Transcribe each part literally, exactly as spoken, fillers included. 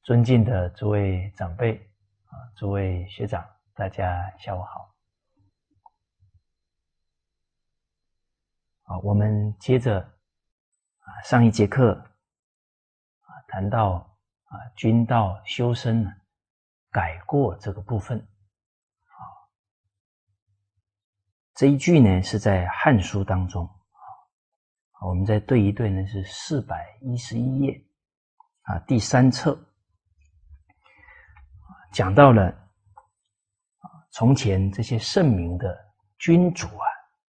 尊敬的诸位长辈啊，诸位学长，大家下午好。啊，我们接着啊上一节课啊谈到啊君道修身呢改过这个部分。啊，这一句呢是在《汉书》当中啊，我们再对一对呢是四百一十一页啊第三册。讲到了从前这些圣明的君主啊，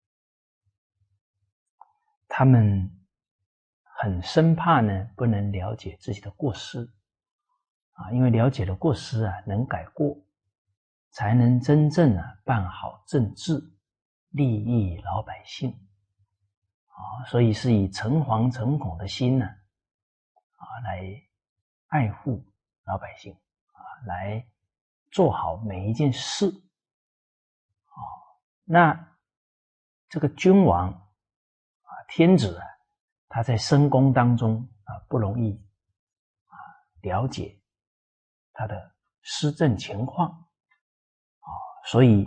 他们很生怕呢不能了解自己的过失啊，因为了解了过失啊，能改过，才能真正啊办好政治，利益老百姓啊，所以是以诚惶诚恐的心呢啊来爱护老百姓啊，来做好每一件事啊。那这个君王啊，天子啊，他在深宫当中啊不容易啊了解他的施政情况啊，所以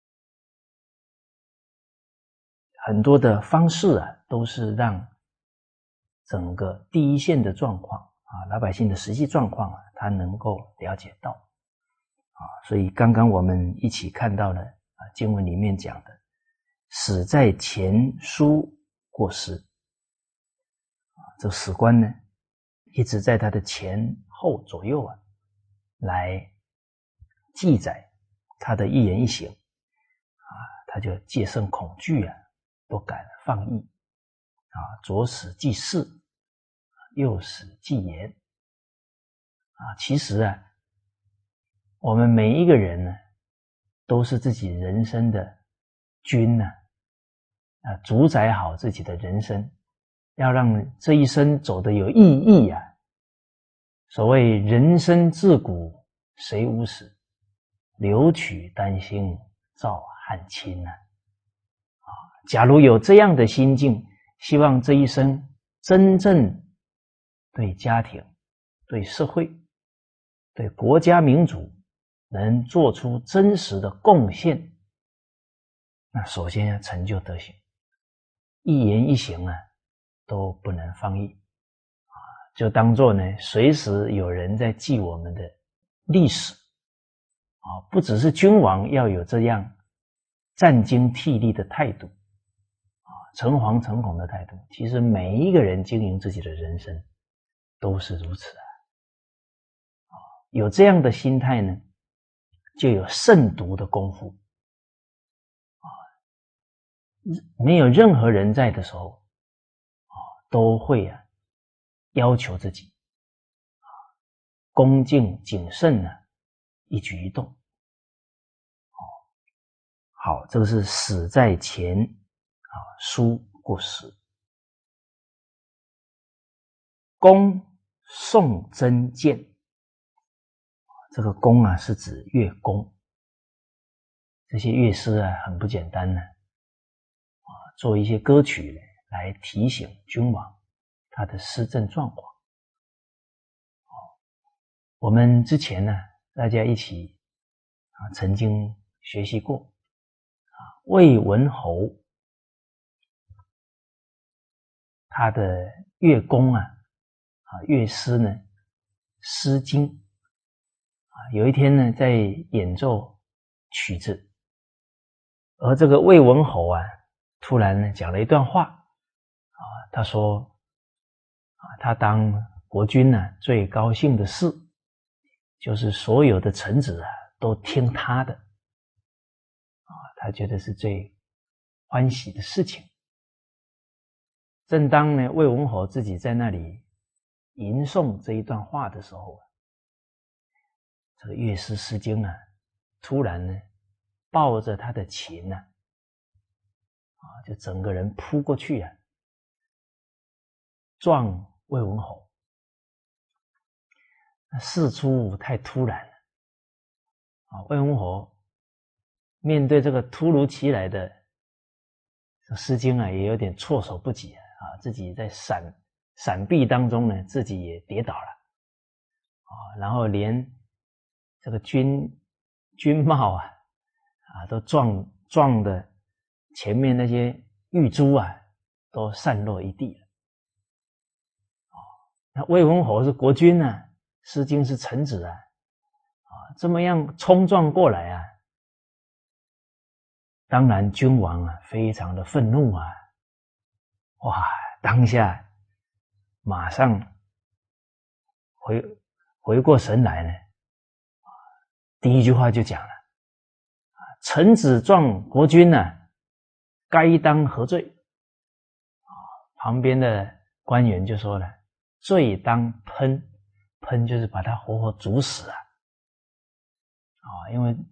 很多的方式啊都是让整个第一线的状况啊，老百姓的实际状况啊，他能够了解到啊。所以刚刚我们一起看到了啊经文里面讲的史在前书过失啊，这个史官呢一直在他的前后左右啊来记载他的一言一行啊，他就戒慎恐惧啊，不敢放逸啊，左史记事，右史记言啊。其实啊，我们每一个人呢，都是自己人生的君呢啊，主宰好自己的人生，要让这一生走得有意义啊。所谓人生自古谁无死，留取丹心照汗青啊。啊，假如有这样的心境，希望这一生真正对家庭、对社会、对国家民族能做出真实的贡献，那首先要成就德行，一言一行啊都不能放逸啊，就当作呢随时有人在记我们的历史啊，不只是君王要有这样战兢惕厉的态度啊，诚惶诚恐的态度，其实每一个人经营自己的人生都是如此啊。啊，有这样的心态呢，就有慎独的功夫啊。没有任何人在的时候啊，都会啊要求自己啊恭敬谨慎呢一举一动。哦，好，这个是史在前啊书过失。公宋真谏，这个公啊是指乐工，这些乐师啊很不简单呢啊，做一些歌曲来提醒君王他的施政状况。哦，我们之前呢大家一起啊曾经学习过啊魏文侯他的乐工啊啊乐师呢诗经啊，有一天呢在演奏曲子，而这个魏文侯啊突然呢讲了一段话啊，他说啊他当国君呢、啊、最高兴的事就是所有的臣子啊都听他的啊，他觉得是最欢喜的事情。正当呢魏文侯自己在那里吟诵这一段话的时候，这个乐师诗经啊突然呢抱着他的琴啊啊就整个人扑过去啊撞魏文侯。那事出太突然了啊，魏文侯面对这个突如其来的诗经啊也有点措手不及啊，自己在闪闪避当中呢自己也跌倒了然后连这个军军帽啊啊都撞撞的前面那些玉珠啊都散落一地了。那魏文侯是国君啊，诗经是臣子啊，啊这么样冲撞过来啊，当然君王啊非常的愤怒啊，哇，当下马上回回过神来呢，第一句话就讲了，臣子撞国君啊，该当何罪？旁边的官员就说了，罪当烹，烹就是把他活活煮死啊！啊，因为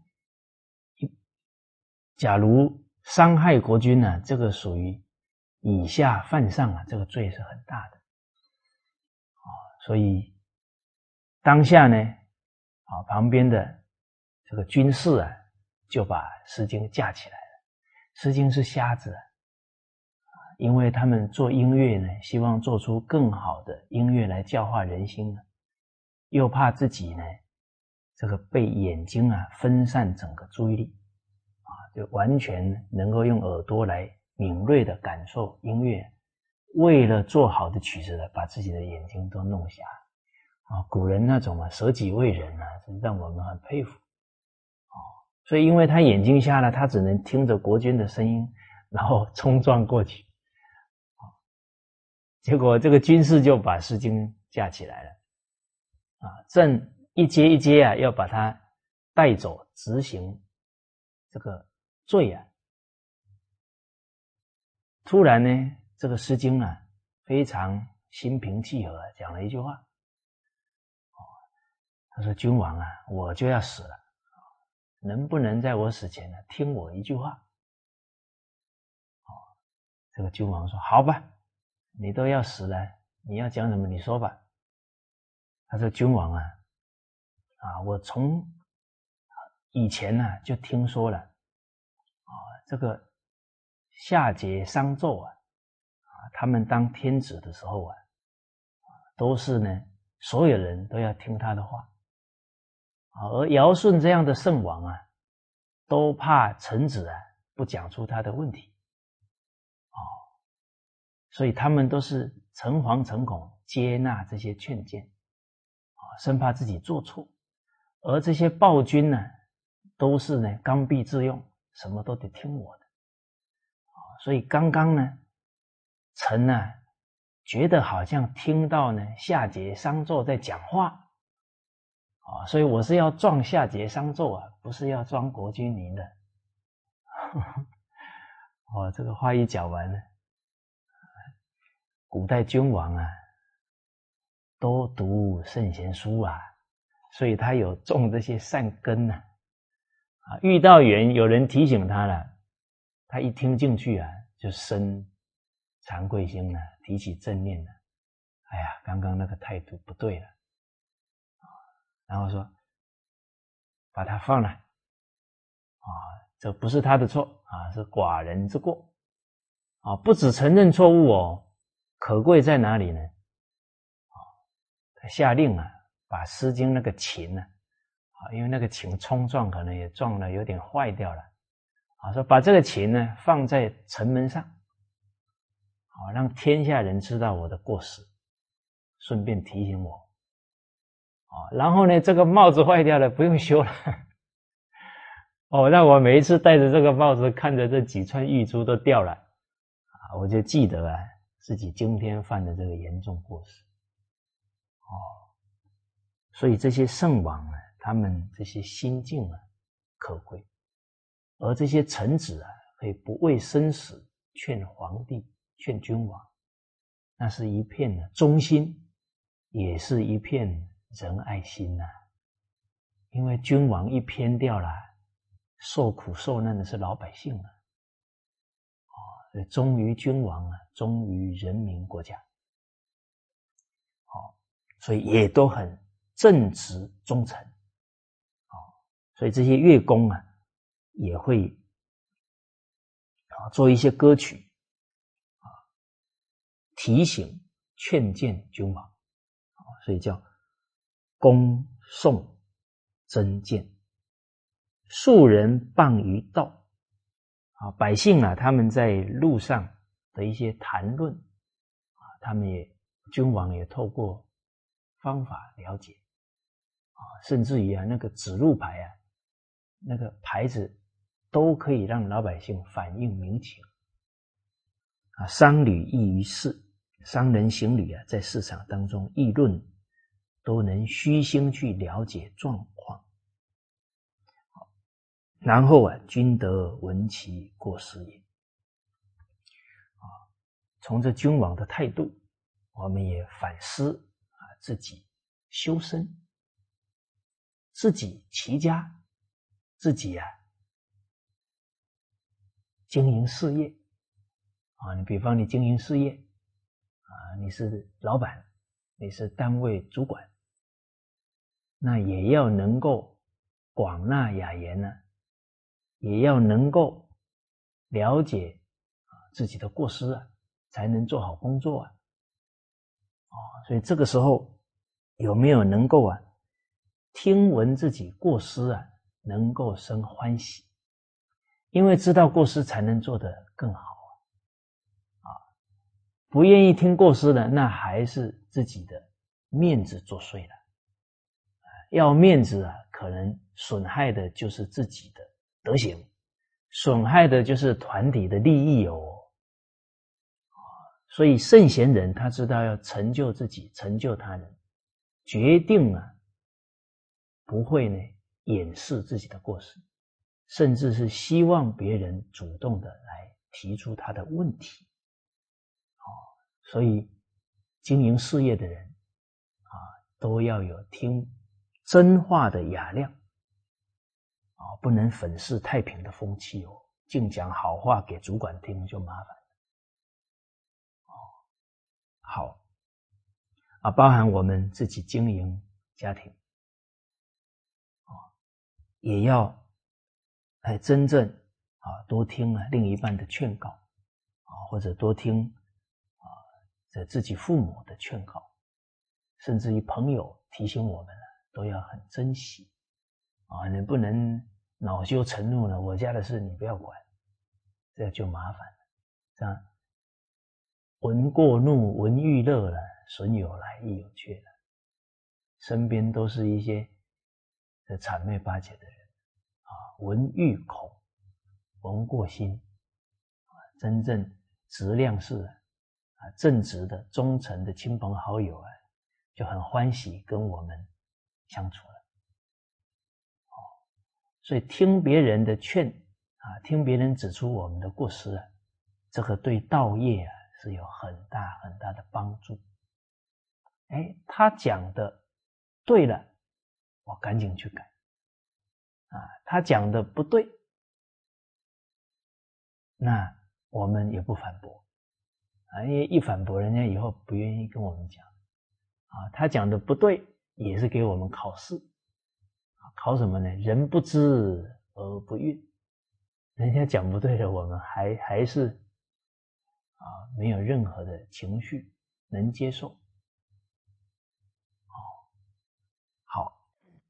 假如伤害国君呢、啊，这个属于以下犯上啊，这个罪是很大的啊，所以当下呢，啊旁边的这个军士啊，就把诗经架起来了。诗经是瞎子啊，因为他们做音乐呢，希望做出更好的音乐来教化人心呢，又怕自己呢，这个被眼睛啊分散整个注意力啊，就完全能够用耳朵来敏锐的感受音乐，为了做好的曲子呢，把自己的眼睛都弄瞎啊。古人那种啊舍己为人啊，让我们很佩服啊。所以因为他眼睛瞎了，他只能听着国君的声音，然后冲撞过去。结果这个军士就把诗经架起来了啊，正一阶一阶啊，要把他带走执行这个罪啊。突然呢，这个诗经啊非常心平气和，讲了一句话，哦，他说：“君王啊，我就要死了，能不能在我死前呢听我一句话？”哦，这个君王说：“好吧。”你都要死了，你要讲什么？你说吧。他说：“君王啊，啊，我从以前呢、啊、就听说了，啊，这个夏桀、商纣啊，啊，他们当天子的时候啊，都是呢，所有人都要听他的话，啊，而尧舜这样的圣王啊，都怕臣子啊不讲出他的问题，哦。”所以他们都是诚惶诚恐接纳这些劝谏，生怕自己做错。而这些暴君呢，都是呢刚愎自用，什么都得听我的。所以刚刚呢，臣呢觉得好像听到呢夏桀、商纣在讲话，所以我是要撞夏桀、商纣啊，不是要装国君您的。哦，这个话一讲完了。古代君王啊，都读圣贤书啊，所以他有种这些善根啊。啊，遇到人有人提醒他了，他一听进去啊，就生惭愧心了，提起正念了。哎呀，刚刚那个态度不对了，然后说把他放了啊，这不是他的错啊，是寡人之过啊，不只承认错误哦。可贵在哪里呢？他下令啊，把《诗经》那个琴呢，啊，因为那个琴冲撞可能也撞了，有点坏掉了，啊，说把这个琴呢放在城门上，啊，让天下人知道我的过失，顺便提醒我，啊，然后呢，这个帽子坏掉了，不用修了，哦，那我每一次戴着这个帽子，看着这几串玉珠都掉了，啊，我就记得啊。自己今天犯的这个严重过失，哦，所以这些圣王啊，他们这些心境啊，可贵，而这些臣子啊，可以不畏生死劝皇帝、劝君王，那是一片的忠心，也是一片仁爱心呐、啊。因为君王一偏掉了，受苦受难的是老百姓啊。忠于君王啊，忠于人民国家，好，所以也都很正直忠诚，好，所以这些乐工啊，也会啊做一些歌曲啊，提醒劝谏君王，所以叫恭送真谏，庶人谤于道。啊，百姓啊，他们在路上的一些谈论啊，他们也君王也透过方法了解啊，甚至于啊，那个指路牌啊，那个牌子都可以让老百姓反映民情啊。商旅议于市，商人行旅啊，在市场当中议论，都能虚心去了解状况。然后啊，君得闻其过失也。啊，从这君王的态度，我们也反思啊，自己修身，自己齐家，自己啊经营事业啊。你比方你经营事业啊，你是老板，你是单位主管，那也要能够广纳雅言呢、啊。也要能够了解啊自己的过失啊，才能做好工作啊。哦，所以这个时候有没有能够啊听闻自己过失啊，能够生欢喜？因为知道过失才能做得更好啊。啊，不愿意听过失的，那还是自己的面子作祟了。要面子啊，可能损害的就是自己的德行，损害的就是团体的利益哦。所以圣贤人他知道要成就自己，成就他人，决定啊不会呢掩饰自己的过失，甚至是希望别人主动的来提出他的问题。哦，所以经营事业的人啊，都要有听真话的雅量。哦，不能粉饰太平的风气哦，净讲好话给主管听就麻烦了。哦，好啊，包含我们自己经营家庭，哦，也要哎真正啊多听啊另一半的劝告啊，或者多听啊这自己父母的劝告，甚至于朋友提醒我们了，都要很珍惜啊，你不能恼羞成怒了，我家的事你不要管，这样就麻烦了。这样闻过怒，闻欲乐了，损有来亦有去了，身边都是一些谄媚巴结的人啊，闻欲恐，闻过心啊，真正质量是啊正直的、忠诚的亲朋好友啊，就很欢喜跟我们相处了。所以听别人的劝啊，听别人指出我们的过失啊，这个对道业啊是有很大很大的帮助。哎，他讲的对了，我赶紧去改啊；他讲的不对，那我们也不反驳啊，因为一反驳，人家以后不愿意跟我们讲啊。他讲的不对，也是给我们考试。考什么呢？人不知而不愠，人家讲不对的，我们还还是啊没有任何的情绪能接受。哦，好，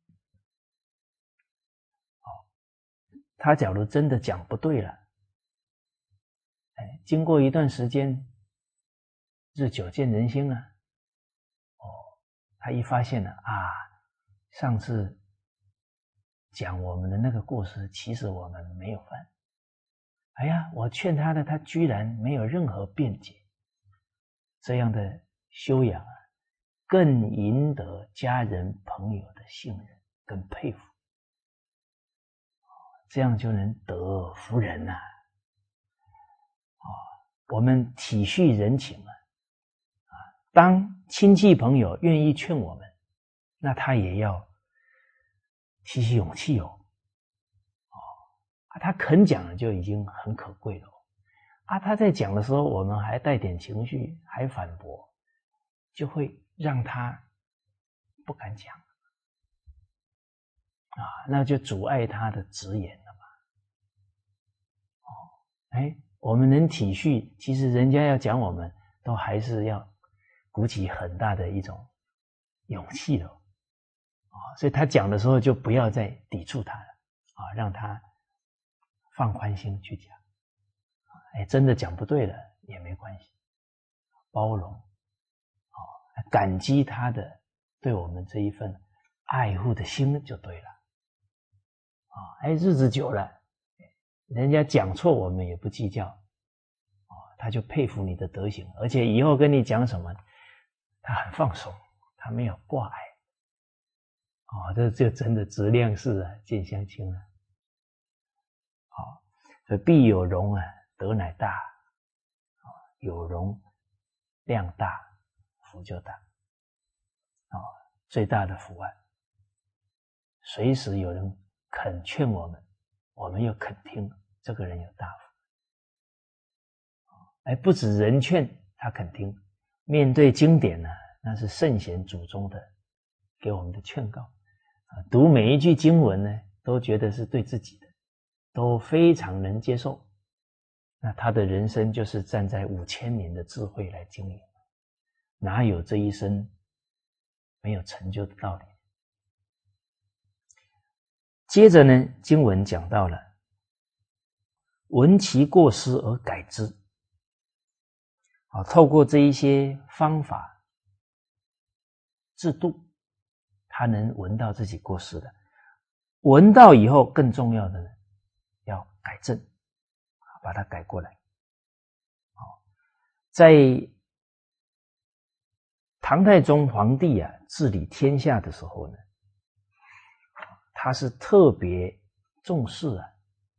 好，他假如真的讲不对了，哎，经过一段时间，日久见人心啊，哦，他一发现了啊，上次讲我们的那个过失，其实我们没有犯。哎呀，我劝他的，他居然没有任何辩解。这样的修养啊，更赢得家人朋友的信任跟佩服，这样就能得福人呐、啊。啊，我们体恤人情啊，啊，当亲戚朋友愿意劝我们，那他也要提起勇气哦。啊，他肯讲就已经很可贵了。啊，他在讲的时候，我们还带点情绪，还反驳，就会让他不敢讲啊，那就阻碍他的直言了嘛。哦，哎，我们能体恤，其实人家要讲我们，都还是要鼓起很大的一种勇气的。 所以他讲的时候就不要再抵触他了啊，让他放宽心去讲。哎，真的讲不对了也没关系，包容，啊，感激他的对我们这一份爱护的心就对了。啊，哎，日子久了，人家讲错我们也不计较，啊，他就佩服你的德行，而且以后跟你讲什么，他很放松，他没有挂碍。哦，这就真的质量是啊，见相亲啊。好，哦，所以必有容啊，德乃大，哦，有容量大，福就大。哦，最大的福啊，随时有人肯劝我们，我们又肯听，这个人有大福。哎，不止人劝他肯听，面对经典呢，那是圣贤祖宗的给我们的劝告。读每一句经文呢，都觉得是对自己的，都非常能接受。那他的人生就是站在五千年的智慧来经营，哪有这一生没有成就的道理？接着呢，经文讲到了闻其过失而改之。好，透过这一些方法制度，他能闻到自己过失的，闻到以后更重要的呢，要改正，把它改过来。好，在唐太宗皇帝啊治理天下的时候呢，他是特别重视啊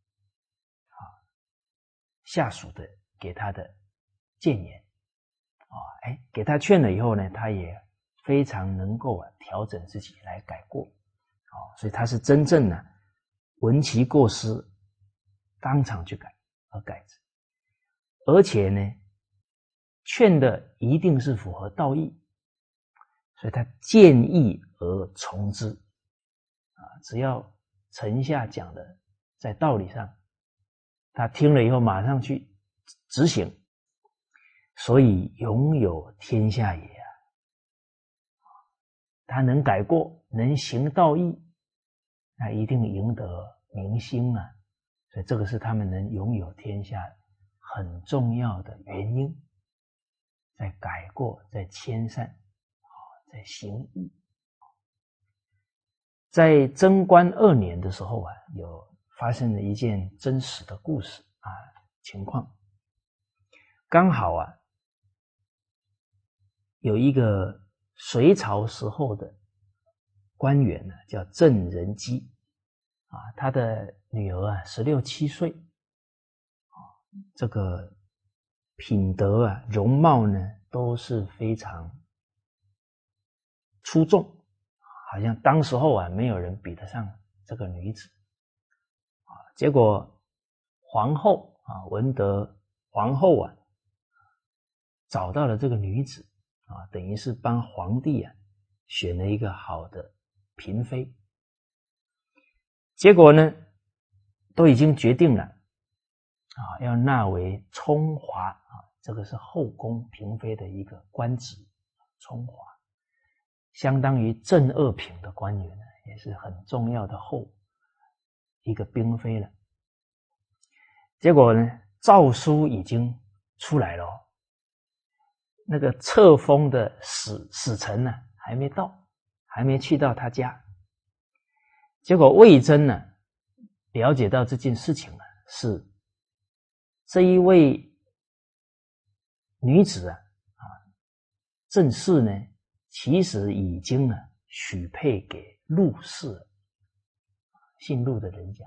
下属的给他的谏言啊，哎，给他劝了以后呢，他也非常能够啊调整自己来改过，哦，所以他是真正呢、啊、闻其过失，当场去改而改之，而且呢，劝的一定是符合道义，所以他见义而从之，啊，只要臣下讲的在道理上，他听了以后马上去执行，所以拥有天下也啊。他能改过，能行道义，那一定赢得民心啊！所以这个是他们能拥有天下很重要的原因，在改过，在谦善，在行义。在贞观二年的时候啊，有发生了一件真实的故事啊情况，刚好啊，有一个隋朝时候的官员呢，叫郑仁基啊，他的女儿啊十六七岁，啊，这个品德啊、容貌呢都是非常出众，好像当时候啊没有人比得上这个女子啊。结果皇后啊闻得皇后啊找到了这个女子啊，等于是帮皇帝啊选了一个好的嫔妃。结果呢都已经决定了啊，要纳为充华啊，这个是后宫嫔妃的一个官职，充华相当于正二品的官员，也是很重要的后一个嫔妃了。结果呢诏书已经出来了，那个册封的使使臣呢还没到，还没去到他家。结果魏征呢了解到这件事情呢，是这一位女子啊啊郑氏呢其实已经呢许配给陆氏，姓陆的人家，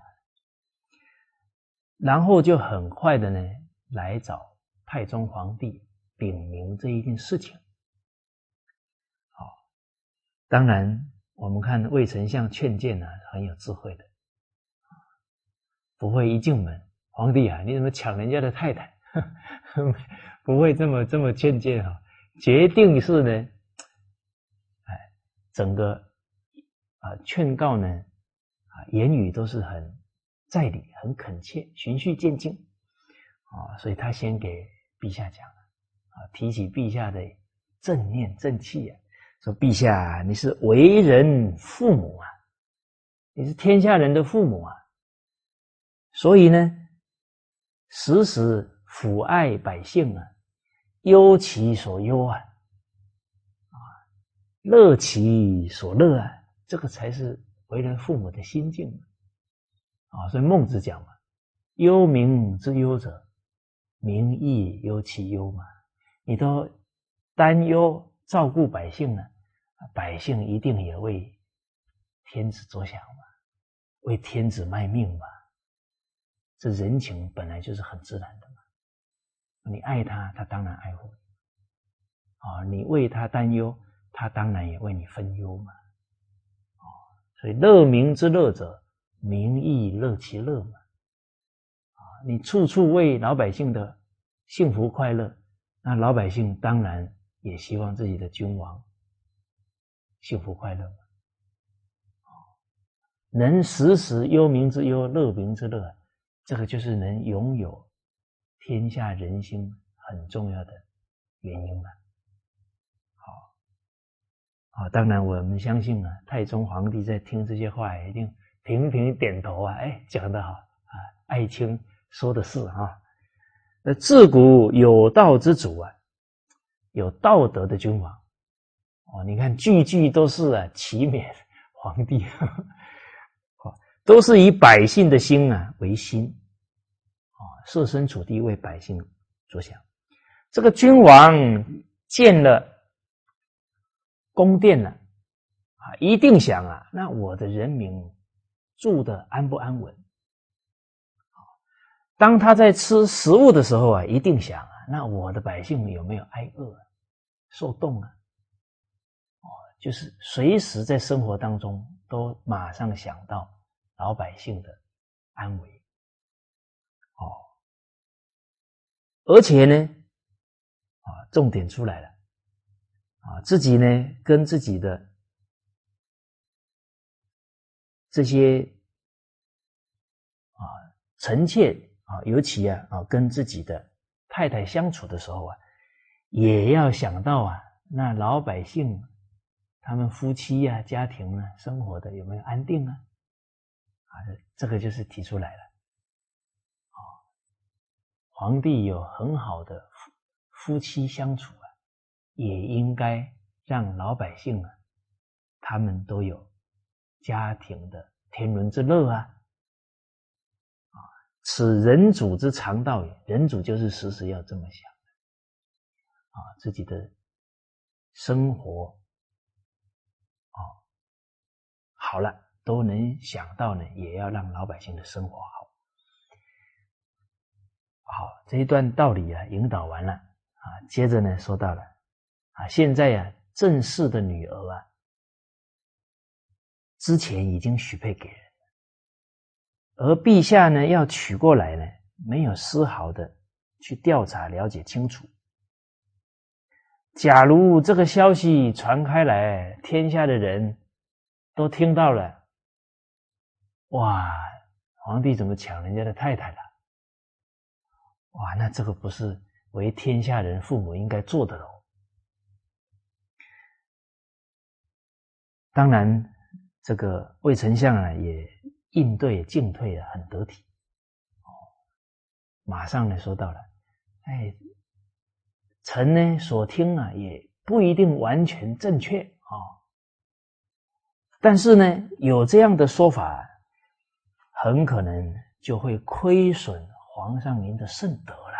然后就很快的呢来找太宗皇帝禀明这一件事情。好，当然我们看魏丞相劝谏呢很有智慧的，不会一进门，皇帝啊你怎么抢人家的太太，不会这么这么劝谏啊，决定是呢哎整个啊劝告呢啊言语都是很在理，很恳切，循序渐进啊，所以他先给陛下讲啊，提起陛下的正念正气啊， 说陛下，你是为人父母啊，你是天下人的父母啊，所以呢，时时抚爱百姓啊，忧其所忧啊，啊，乐其所乐啊，这个才是为人父母的心境啊。所以孟子讲嘛，忧民之忧者，民亦忧其忧嘛。你都担忧照顾百姓呢，百姓一定也为天子着想嘛，为天子卖命嘛。这人情本来就是很自然的嘛。你爱他，他当然爱护你啊；你为他担忧，他当然也为你分忧嘛。啊，所以乐民之乐者，民亦乐其乐嘛。啊，你处处为老百姓的幸福快乐，那老百姓当然也希望自己的君王幸福快乐嘛。能时时忧民之忧，乐民之乐，这个就是能拥有天下人心很重要的原因嘛。好，好，当然我们相信啊，太宗皇帝在听这些话一定频频点头啊，哎，讲得好啊，爱卿说的是啊。那自古有道之主啊，有道德的君王哦，你看句句都是啊齐勉皇帝，都是以百姓的心啊为心啊，设身处地为百姓着想。这个君王建了宫殿了啊，一定想啊，那我的人民住的安不安稳？当他在吃食物的时候啊，一定想啊，那我的百姓有没有挨饿、受冻啊？哦，就是随时在生活当中都马上想到老百姓的安危。哦，而且呢，啊，重点出来了，啊，自己呢跟自己的这些啊臣妾啊，尤其啊啊跟自己的太太相处的时候啊，也要想到啊，那老百姓他们夫妻啊、家庭啊生活的有没有安定啊？啊，这个就是提出来了。啊，皇帝有很好的夫夫妻相处啊，也应该让老百姓啊，他们都有家庭的天伦之乐啊。啊，此人主之常道也，人主就是时时要这么想的啊，自己的生活啊好了，都能想到呢，也要让老百姓的生活好。好，这一段道理啊，引导完了啊，接着呢，说到了啊，现在啊，正室的女儿啊，之前已经许配给人了，而陛下呢，要娶过来呢，没有丝毫的去调查了解清楚。假如这个消息传开来，天下的人都听到了，哇，皇帝怎么抢人家的太太了？哇，那这个不是为天下人父母应该做的喽。当然，这个魏丞相啊，也应对进退啊很得体，哦，马上呢说到了，哎，臣呢所听啊也不一定完全正确啊，哦，但是呢有这样的说法，很可能就会亏损皇上您的圣德了。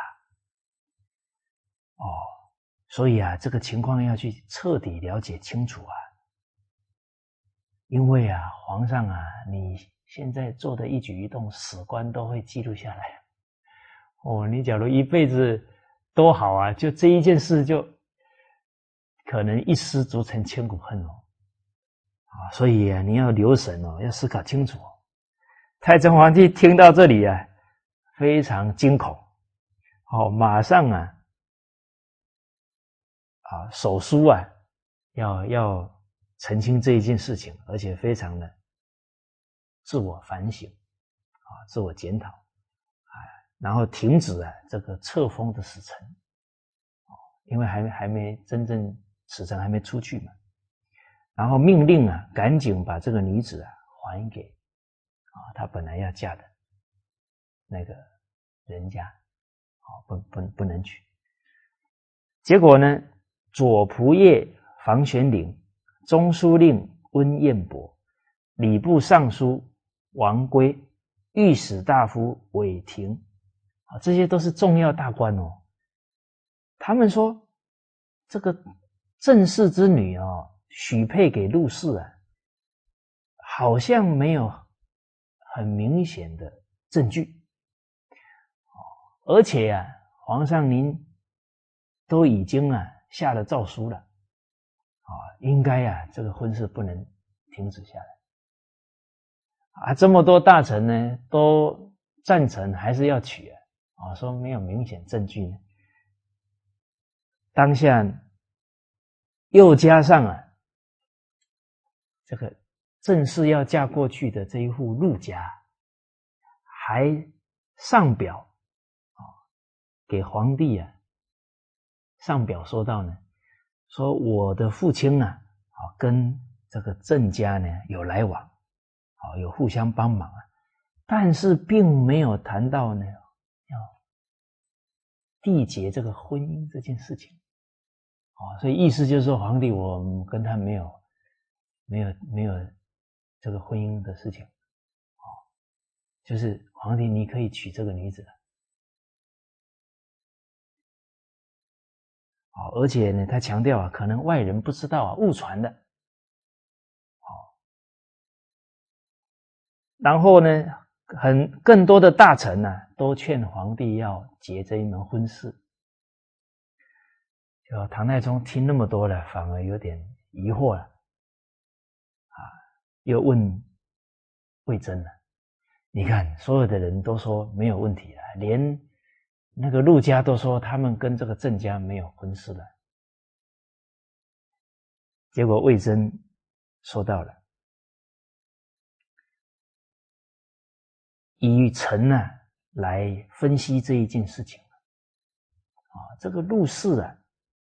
哦，所以啊，这个情况要去彻底了解清楚啊。因为啊，皇上啊，你现在做的一举一动，史官都会记录下来。哦，你假如一辈子多好啊，就这一件事就可能一失足成千古恨哦。啊，所以啊，你要留神哦，要思考清楚哦。太宗皇帝听到这里啊，非常惊恐，好，马上啊，啊，手书啊，要要澄清这一件事情，而且非常的自我反省啊，自我检讨啊，然后停止啊这个册封的使臣，因为还还没真正使臣还没出去嘛， 然后命令啊，赶紧把这个女子啊还给啊她本来要嫁的那个人家，啊不不不能娶。结果呢，左仆射房玄龄、中书令温彦博、礼部尚书王圭、御史大夫韦霆，啊，这些都是重要大官哦。他们说，这个郑氏之女哦，许配给陆氏啊，好像没有很明显的证据，而且啊，皇上您都已经啊下了诏书了，啊，应该啊这个婚事不能停止下来。啊，这么多大臣呢都赞成还是要娶啊，啊，说没有明显证据呢。当下又加上啊这个正式要嫁过去的这一户陆家，还上表啊给皇帝啊，上表说到呢，说我的父亲啊，啊跟这个郑家呢有来往，啊有互相帮忙啊，但是并没有谈到呢要缔结这个婚姻这件事情。啊，所以意思就是说，皇帝我跟他没有没有没有这个婚姻的事情，啊，就是皇帝你可以娶这个女子了，啊，而且呢，他强调啊，可能外人不知道啊，误传的，啊，然后呢，很更多的大臣呢、啊，都劝皇帝要结这一门婚事。就唐太宗听那么多了，反而有点疑惑了，啊，又问魏征了，你看所有的人都说没有问题了，连那个陆家都说他们跟这个郑家没有婚事了，结果魏征说到了，以臣呢来分析这一件事情啊，这个陆氏啊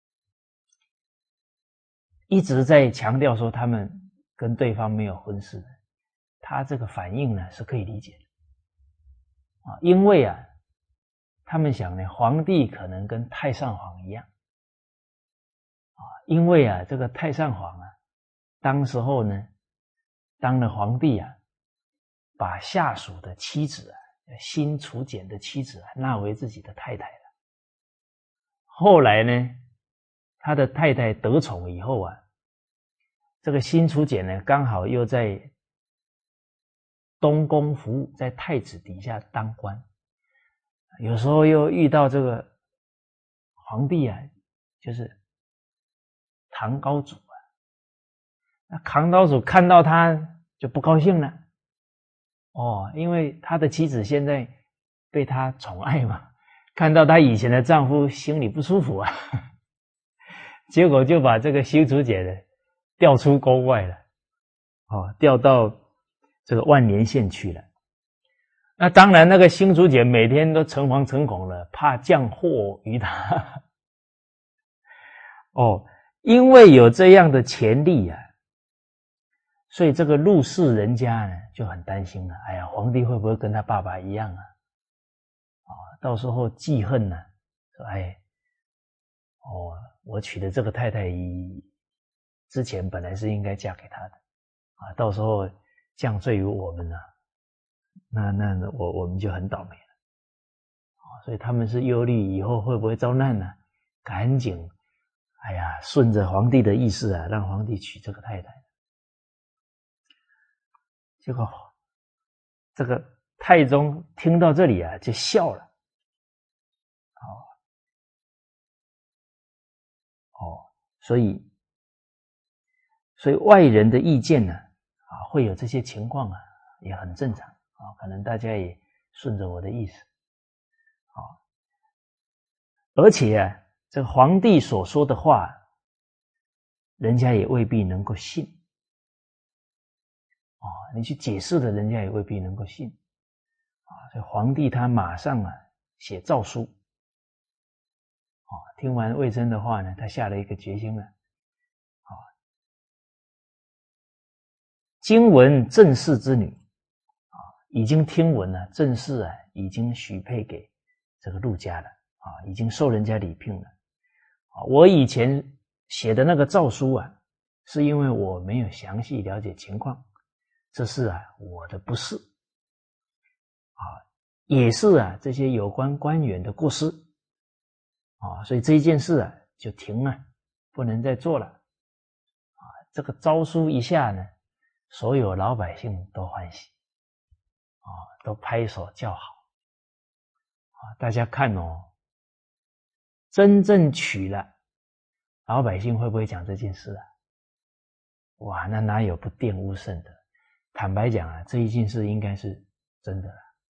一直在强调说他们跟对方没有婚事的，他这个反应呢是可以理解的啊，因为啊，他们想呢，皇帝可能跟太上皇一样啊，因为啊，这个太上皇啊，当时候呢，当了皇帝啊，把下属的妻子啊，辛楚简的妻子啊，纳为自己的太太了。后来呢，他的太太得宠以后啊，这个辛楚简呢，刚好又在东宫服务，在太子底下当官，有时候又遇到这个皇帝啊，就是唐高祖啊，那唐高祖看到他就不高兴了，哦，因为他的妻子现在被他宠爱嘛，看到他以前的丈夫心里不舒服啊，结果就把这个辛楚简呢调出宫外了，哦，调到这个万年县去了。那当然，那个辛楚简每天都诚惶诚恐了，怕降祸于他。哦，因为有这样的潜力啊，所以这个陆氏人家呢就很担心了。哎呀，皇帝会不会跟他爸爸一样啊？啊，到时候记恨呢、啊？说哎，哦，我娶的这个太太之前本来是应该嫁给他的啊，到时候降罪于我们了、啊，那那我我们就很倒霉了啊，所以他们是忧虑以后会不会遭难呢、啊？赶紧，哎呀，顺着皇帝的意思啊，让皇帝娶这个太太。结果这个太宗听到这里啊，就笑了。哦，哦，所以，所以外人的意见呢，啊，会有这些情况啊，也很正常啊。可能大家也顺着我的意思，啊，而且啊，这个皇帝所说的话，人家也未必能够信。啊，你去解释了，人家也未必能够信。啊，所以皇帝他马上啊写诏书。啊，听完魏征的话呢，他下了一个决心了。啊， 今闻郑氏之女啊，已经听闻了郑氏啊已经许配给这个陆家了啊，已经受人家礼聘了啊。我以前写的那个诏书啊，是因为我没有详细了解情况，这是啊我的不是啊，也是啊这些有关官员的过失啊，所以这一件事啊就停了，不能再做了啊。这个诏书一下呢，所有老百姓都欢喜啊，都拍手叫好啊。大家看哦，真正娶了，老百姓会不会讲这件事啊？哇，那哪有不玷污圣的？坦白讲啊，这一件事应该是真的了。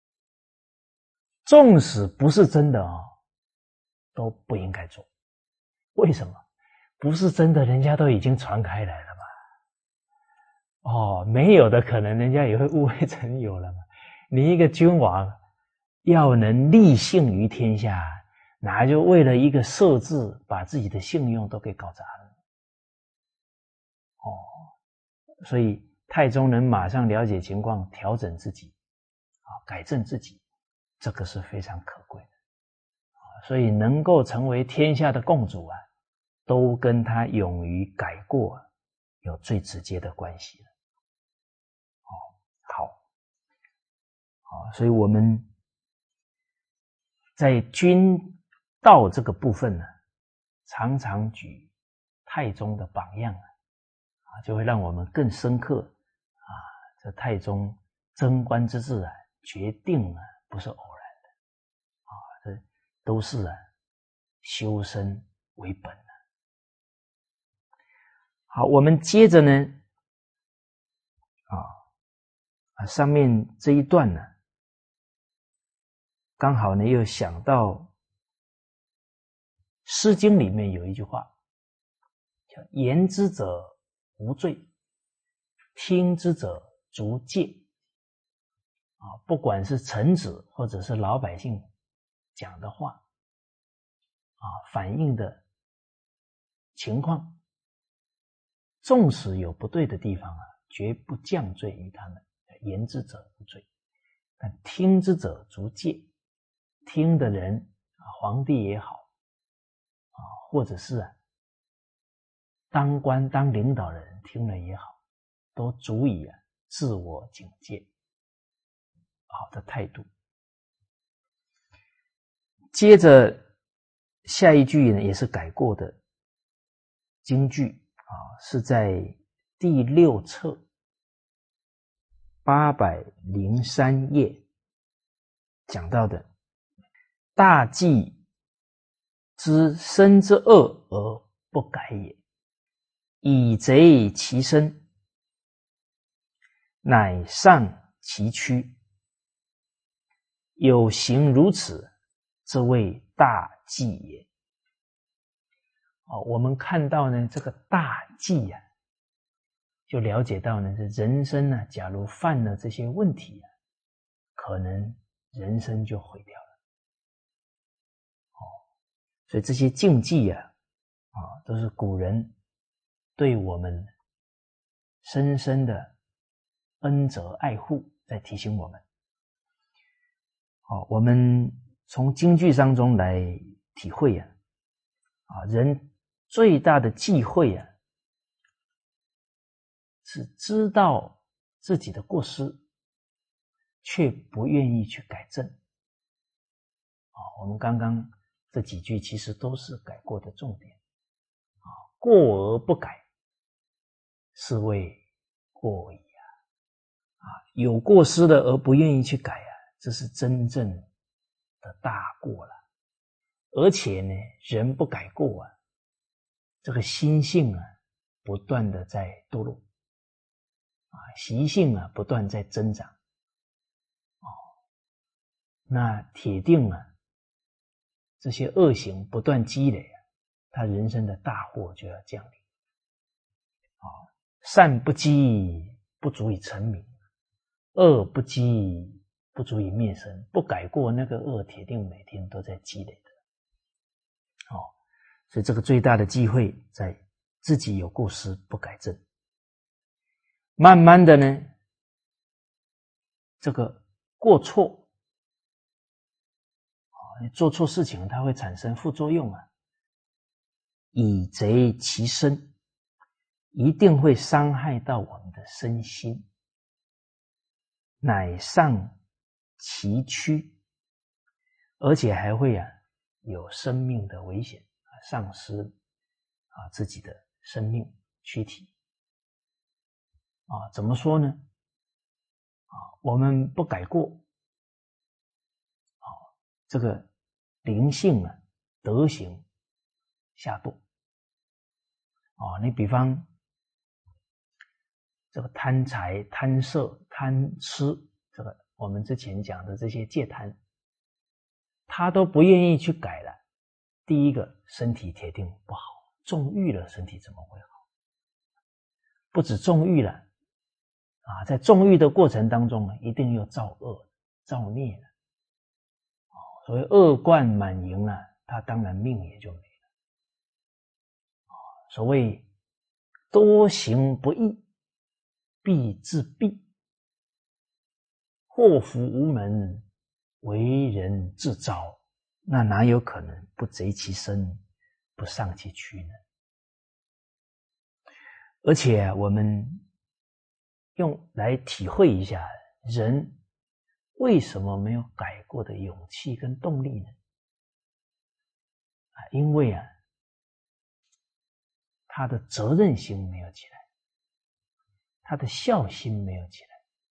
纵使不是真的哦，都不应该做。为什么？不是真的，人家都已经传开来了嘛。哦，没有的可能，人家也会误会成有了嘛。你一个君王要能立信于天下，哪就为了一个设字，把自己的信用都给搞砸了？哦，所以太宗能马上了解情况，调整自己，啊，改正自己，这个是非常可贵的。所以能够成为天下的共主啊，都跟他勇于改过有最直接的关系了。哦，好，好，所以我们在君道这个部分呢，常常举太宗的榜样啊，就会让我们更深刻啊，这太宗贞观之治啊，决定啊不是偶然的啊，这都是啊修身为本啊。好，我们接着呢，啊啊上面这一段呢，刚好呢又想到《诗经》里面有一句话，叫“言之者无罪，听之者足戒”。啊，不管是臣子或者是老百姓讲的话，啊，反映的情况，纵使有不对的地方啊，绝不降罪于他们。言之者无罪，但听之者足戒。听的人啊，皇帝也好啊，或者是啊当官当领导的人听了也好，都足以啊自我警戒，好的态度。接着下一句呢，也是改过的金句啊，是在第六册八百零三页讲到的。大计知身之恶而不改也，以贼其身，乃丧其躯。有行如此，这谓大计也。哦，我们看到呢，这个大计啊，就了解到呢，这人生呢、啊，假如犯了这些问题啊，可能人生就毁掉了。所以这些禁忌啊，啊，都是古人对我们深深的恩泽爱护，在提醒我们。好，我们从京剧当中来体会啊，啊，人最大的忌讳啊，是知道自己的过失，却不愿意去改正。啊，我们刚刚这几句其实都是改过的重点。啊，过而不改，是谓过矣啊！啊，有过失的而不愿意去改啊，这是真正的大过了。而且呢，人不改过啊，这个心性啊，不断的在堕落，啊，习性啊，不断在增长。哦，那铁定啊，这些恶行不断积累啊，他人生的大祸就要降临。啊，善不积，不足以成名；恶不积，不足以灭身。不改过，那个恶铁定每天都在积累的。哦，所以这个最大的机会在自己有过失不改正。 慢慢的呢，这个过错，你做错事情它会产生副作用啊，以贼其身，一定会伤害到我们的身心，乃丧其躯，而且还会啊有生命的危险，丧失啊自己的生命躯体啊。怎么说呢？啊，我们不改过，啊，这个灵性啊德行下堕啊。你比方这个贪财、贪色、贪吃，这个我们之前讲的这些戒贪，他都不愿意去改了。第一个，身体铁定不好，纵欲了，身体怎么会好？不止纵欲了啊，在纵欲的过程当中呢，一定又造恶、造孽了。哦，所谓恶贯满盈啊，他当然命也就没了。哦，所谓多行不义，必自毙；祸福无门，为人自招。那哪有可能不贼其身，不丧其躯呢？而且我们用来体会一下，人为什么没有改过的勇气跟动力呢？啊，因为啊，他的责任心没有起来，他的孝心没有起来，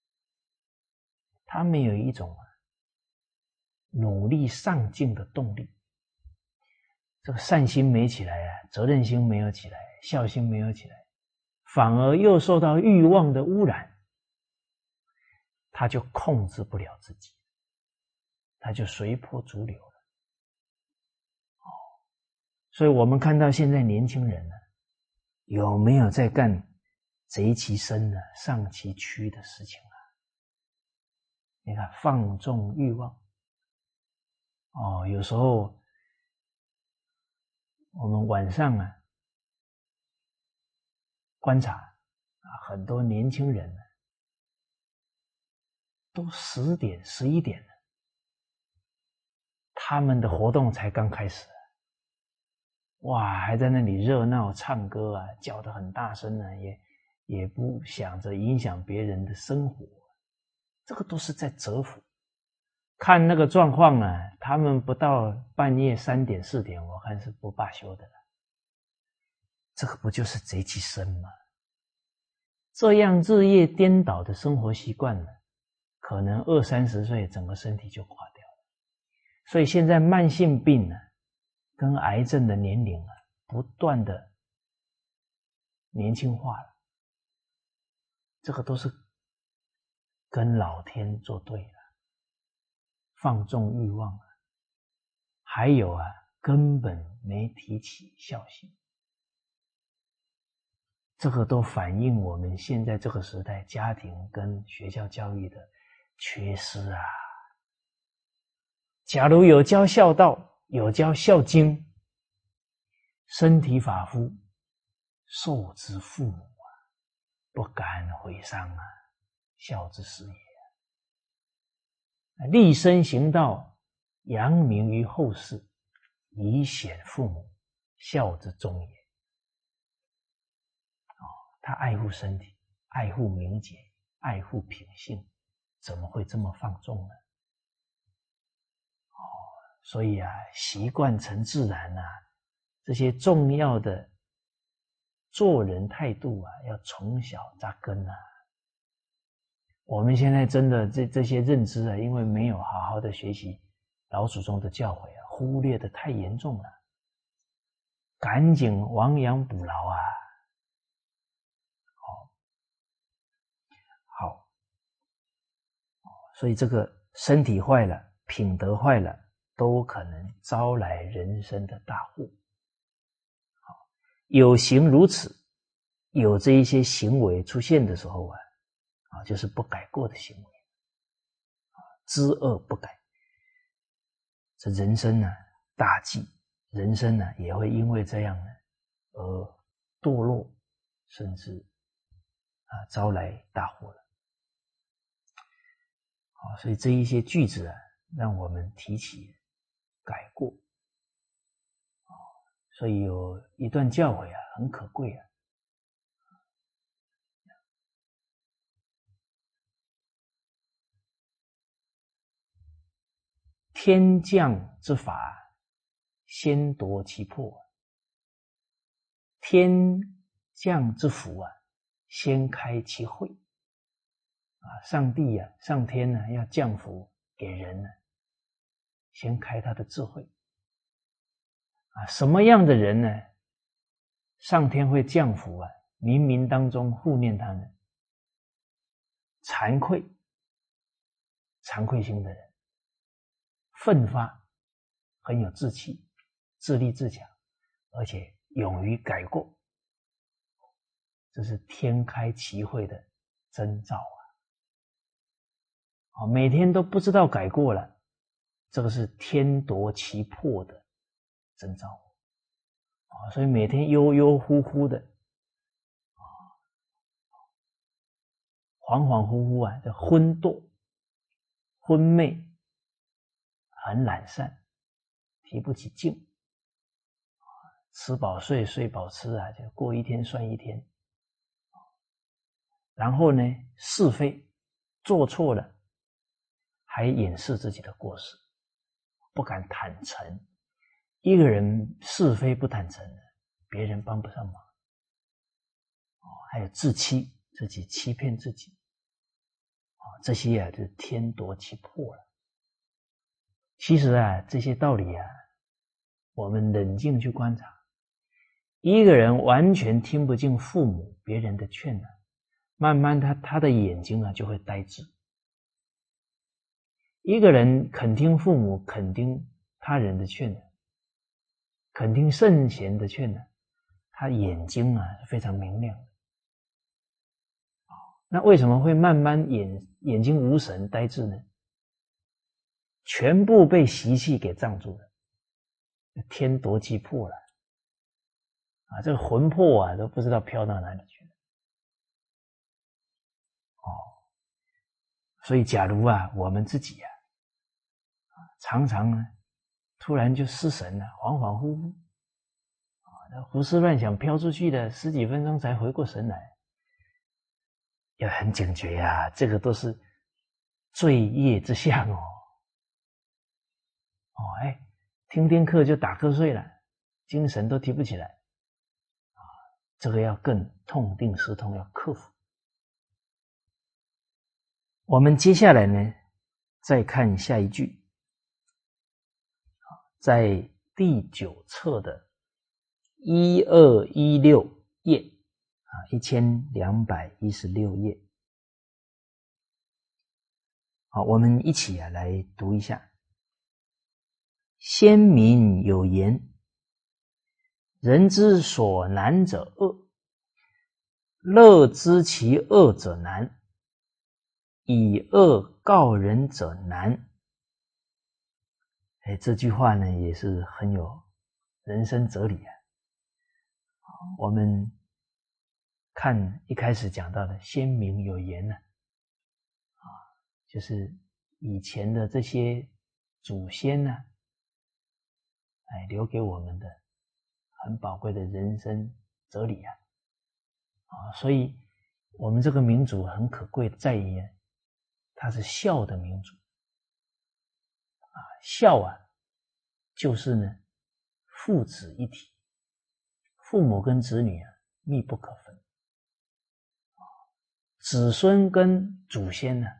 他没有一种啊努力上进的动力。这个善心没起来啊，责任心没有起来，孝心没有起来，反而又受到欲望的污染，他就控制不了自己，他就随波逐流了。哦，所以我们看到现在年轻人呢，有没有在干贼其身呢、丧其躯的事情啊？你看，放纵欲望。哦，有时候我们晚上啊观察啊，很多年轻人呢，都十点、十一点了，他们的活动才刚开始，哇，还在那里热闹唱歌啊，叫得很大声呢，也也不想着影响别人的生活，这个都是在折服。看那个状况啊，他们不到半夜三点四点，我看是不罢休的了。这个不就是贼其身吗？这样日夜颠倒的生活习惯呢，可能二三十岁整个身体就垮掉了。所以现在慢性病呢，跟癌症的年龄啊，不断的年轻化了。这个都是跟老天作对了。放纵欲望啊，还有啊，根本没提起孝心，这个都反映我们现在这个时代家庭跟学校教育的缺失啊。假如有教孝道，有教孝经，身体发肤，受之父母啊，不敢毁伤啊，孝之始也。立身行道，扬名于后世，以显父母，孝之终也。哦，他爱护身体，爱护名节，爱护品性，怎么会这么放纵呢？哦，所以啊，习惯成自然啊，这些重要的做人态度啊，要从小扎根啊。我们现在真的这这些认知啊，因为没有好好的学习老祖宗的教诲啊，忽略的太严重了，赶紧亡羊补牢啊！好，好，所以这个身体坏了，品德坏了，都可能招来人生的大祸。好，有形如此，有这一些行为出现的时候啊，啊，就是不改过的行为，知恶不改，这人生呢大忌，人生呢也会因为这样呢而堕落，甚至啊招来大祸了。好，所以这一些句子啊，让我们提起改过。所以有一段教诲啊，很可贵啊。天降之法，先夺其破；天降之福啊，先开其慧。啊，上帝啊，上天呢、啊，要降福给人呢、啊，先开他的智慧。啊，什么样的人呢？上天会降福啊，冥冥当中护念他呢？惭愧、惭愧心的人，奋发，很有志气，自立自强，而且勇于改过，这是天开其慧的征兆啊！每天都不知道改过了，这个是天夺其破的征兆啊！所以每天悠悠忽忽的啊，恍恍惚惚啊，这昏惰、昏昧，很懒散，提不起劲，吃饱睡，睡饱吃啊，就过一天算一天。然后呢，是非做错了，还掩饰自己的过失，不敢坦诚。一个人是非不坦诚，别人帮不上忙。还有自欺，自己欺骗自己，这些啊，就是天夺其破了。其实啊，这些道理啊，我们冷静去观察，一个人完全听不进父母别人的劝呢、啊，慢慢他他的眼睛啊就会呆滞。一个人肯听父母，肯听他人的劝呢、啊，肯听圣贤的劝呢、啊，他眼睛啊是非常明亮的。那为什么会慢慢眼眼睛无神呆滞呢？全部被习气给障住了，天夺其魄了啊！这个魂魄啊都不知道飘到哪里去了。哦，所以假如啊我们自己啊常常呢突然就失神了，恍恍惚惚啊，胡思乱想飘出去的，十几分钟才回过神来，要很警觉呀、啊，这个都是罪业之相哦。哦，哎，听听课就打瞌睡了，精神都提不起来，啊，这个要更痛定思痛，要克服。我们接下来呢，再看下一句，在第九册的一二一六页啊，一千两百一十六页。好，我们一起啊来读一下。先民有言：人之所难者恶，乐知其恶者难，以恶告人者难。哎，这句话呢也是很有人生哲理啊。我们看一开始讲到的先民有言呢、啊，就是以前的这些祖先呢、啊，哎，留给我们的很宝贵的人生哲理啊，啊，所以我们这个民族很可贵在于呢，它是孝的民族啊，孝啊，就是呢父子一体，父母跟子女啊密不可分，子孙跟祖先呢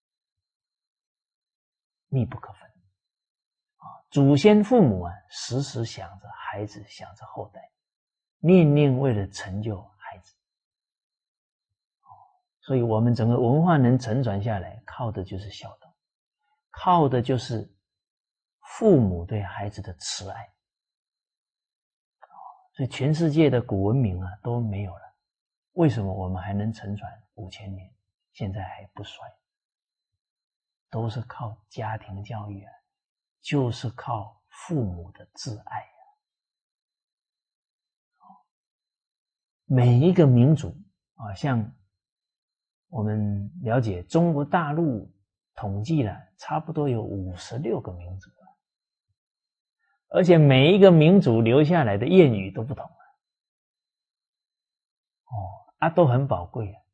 密不可分。祖先父母啊，时时想着孩子，想着后代，念念为了成就孩子。所以我们整个文化能承传下来，靠的就是孝道，靠的就是父母对孩子的慈爱。所以全世界的古文明啊都没有了，为什么我们还能承传五千年，现在还不衰？都是靠家庭教育啊，就是靠父母的挚爱啊。每一个民族啊，像我们了解中国大陆统计了差不多有五十六个民族，而且每一个民族留下来的谚语都不同哦，啊，都很宝贵啊。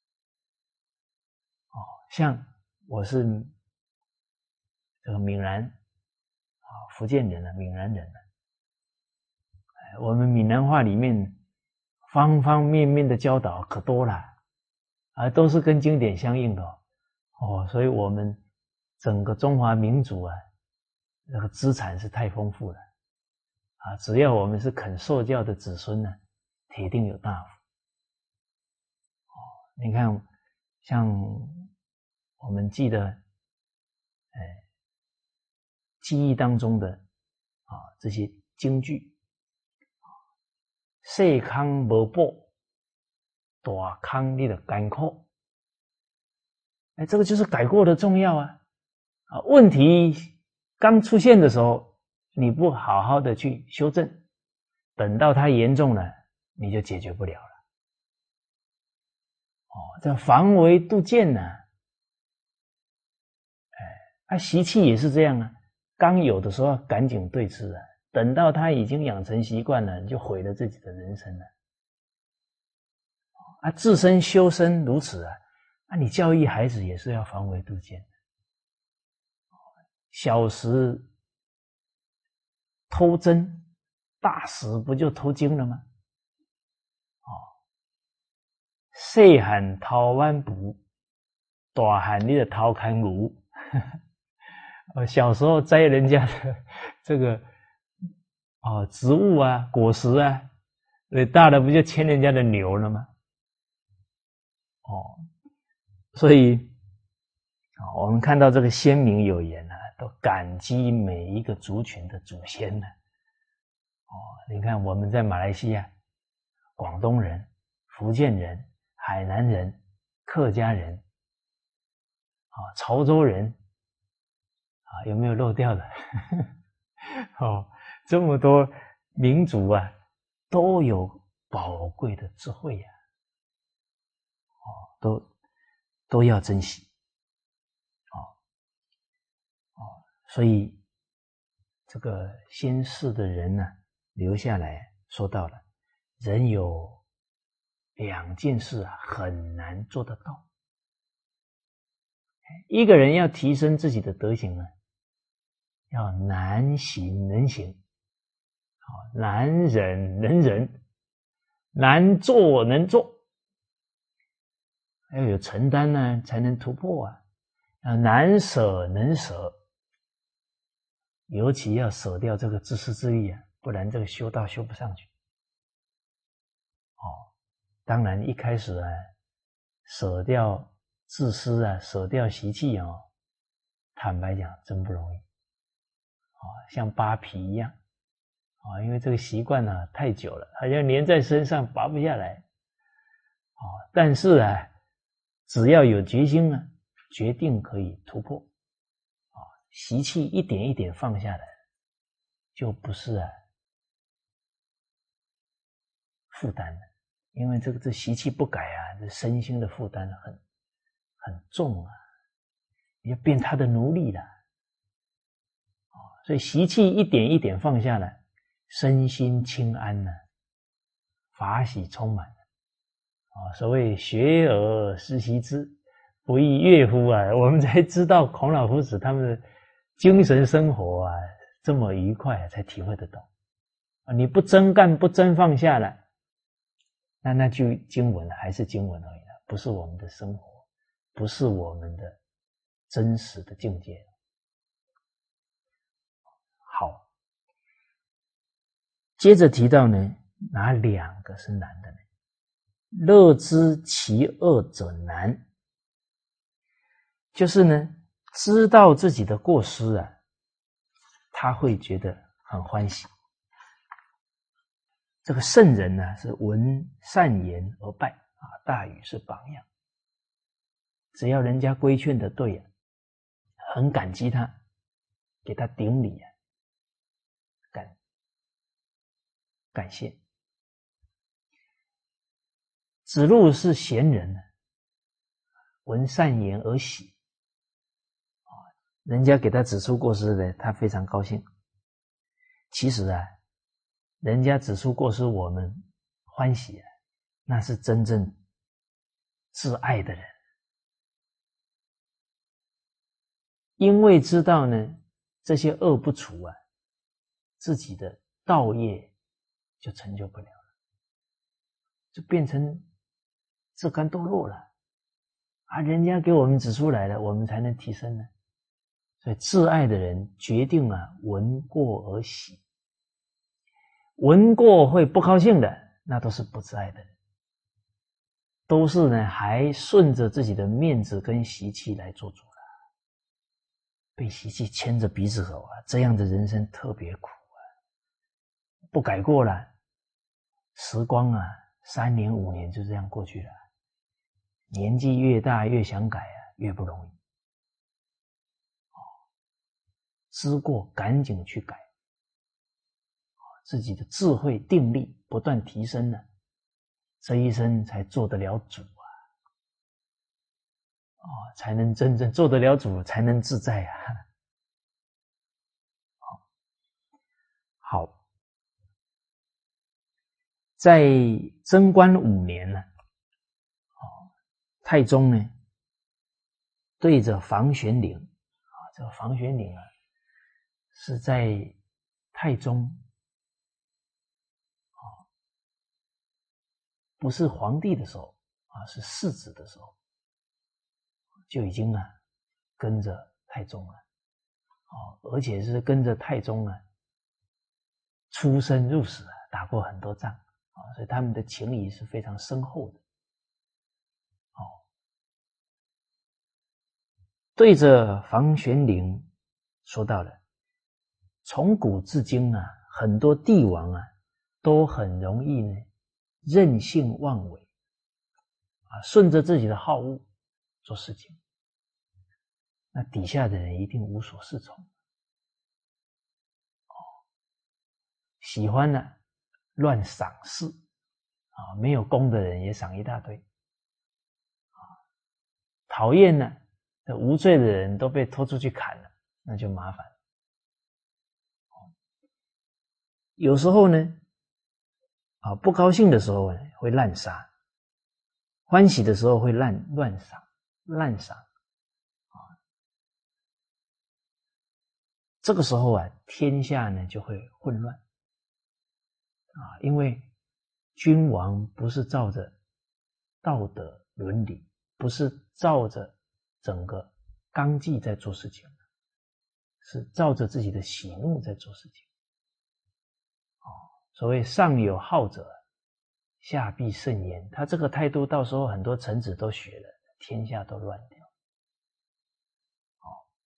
哦，像我是这个闽南啊，福建人啊，闽南人啊，我们闽南话里面方方面面的教导可多了啊，都是跟经典相应的哦，哦，所以我们整个中华民族啊，那个资产是太丰富了啊！只要我们是肯受教的子孙呢，铁定有大福。哦，你看，像我们记得，哎，记忆当中的啊这些京剧，细康无补，大康你的艰苦。哎，这个就是改过的重要啊！啊，问题刚出现的时候，你不好好的去修正，等到它严重了，你就解决不了了。哦，这防微杜渐呢、啊，哎，啊，习气也是这样啊。刚有的时候赶紧对治啊，等到他已经养成习惯了，你就毁了自己的人生了。啊，自身修身如此啊，啊，你教育孩子也是要防微杜渐的。小时偷针，大时不就偷精了吗？哦，细汉偷挽布，大汉你的偷看牛。呃，小时候摘人家的这个哦植物啊、果实啊，大了不就牵人家的牛了吗？哦，所以哦，我们看到这个先民有言啊，都感激每一个族群的祖先呢。哦，你看我们在马来西亚，广东人、福建人、海南人、客家人，啊，潮州人，啊，有没有漏掉的？哦，这么多民族啊，都有宝贵的智慧呀、啊，哦，都都要珍惜，哦哦，所以这个先世的人呢，留下来说到了，人有两件事啊，很难做得到。一个人要提升自己的德行呢，要难行能行，难忍能忍，难做能做，要有承担呢，才能突破啊！要难舍能舍，尤其要舍掉这个自私自利啊，不然这个修道修不上去。哦，当然一开始啊，舍掉自私啊，舍掉习气哦，坦白讲真不容易。哦，像扒皮一样。啊，因为这个习惯呢、啊、太久了，好像粘在身上拔不下来。啊，但是啊，只要有决心呢，决定可以突破。啊，习气一点一点放下来，就不是啊负担了。因为这个这习气不改啊，这身心的负担很很重啊，要变他的奴隶了。啊，所以习气一点一点放下来。身心清安呢、啊，法喜充满啊！所谓学而时习之，不亦乐乎啊！我们才知道孔老夫子他们的精神生活啊，这么愉快、啊，才体会得到啊！你不真干不真放下了，那那句经文还是经文而已了，不是我们的生活，不是我们的真实的境界。好。接着提到呢，哪两个是难的呢？乐知其恶者难，就是呢，知道自己的过失啊，他会觉得很欢喜。这个圣人呢，是闻善言而拜啊，大禹是榜样。只要人家规劝的对啊，很感激他，给他顶礼啊，感感谢。子路是贤人闻善言而喜，人家给他指出过失的，他非常高兴。其实啊，人家指出过失，我们欢喜啊，那是真正挚爱的人。因为知道呢，这些恶不除啊，自己的道业就成就不了了，就变成自甘堕落了啊！人家给我们指出来了，我们才能提升呢。所以挚爱的人决定啊，闻过而喜。闻过会不高兴的，那都是不挚爱的人，都是呢还顺着自己的面子跟习气来做主了，被习气牵着鼻子走啊，这样的人生特别苦啊！不改过了，时光啊，三年五年就这样过去了。年纪越大，越想改啊，越不容易。哦，知过赶紧去改，自己的智慧定力不断提升了，这一生才做得了主啊！哦，才能真正做得了主，才能自在啊！好，在贞观五年呢，哦，太宗呢对着房玄龄啊，这个房玄龄啊是在太宗啊不是皇帝的时候啊，是世子的时候就已经啊跟着太宗了，哦，而且是跟着太宗啊出生入死啊，打过很多仗啊，所以他们的情谊是非常深厚的。哦，对着房玄龄说到了，从古至今啊，很多帝王啊都很容易呢任性妄为啊，顺着自己的好恶做事情，那底下的人一定无所适从。哦，喜欢呢乱赏识啊，没有功的人也赏一大堆啊，讨厌呢无罪的人都被拖出去砍了，那就麻烦。有时候呢啊，不高兴的时候呢会滥杀，欢喜的时候会滥乱赏滥赏啊，这个时候啊，天下呢就会混乱啊，因为君王不是照着道德伦理，不是照着整个纲纪在做事情，是照着自己的喜怒在做事情。哦，所谓上有好者，下必甚焉。他这个态度，到时候很多臣子都学了，天下都乱掉。哦，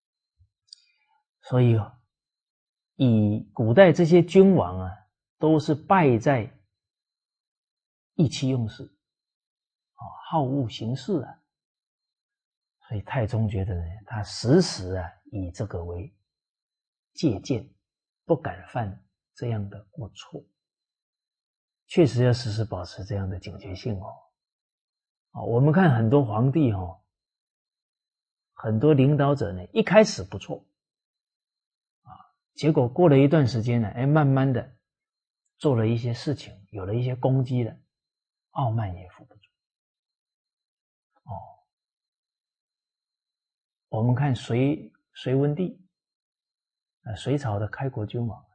所以以古代这些君王啊，都是败在意气用事，哦，好恶行事啊。所以太宗觉得呢，他时时啊以这个为戒鉴，不敢犯这样的过错。确实要时时保持这样的警觉性哦。哦，我们看很多皇帝哦，很多领导者呢，一开始不错啊，结果过了一段时间呢，哎，慢慢的做了一些事情，有了一些功绩了，傲慢也扶不住。哦，我们看隋隋文帝，呃，隋朝的开国君王，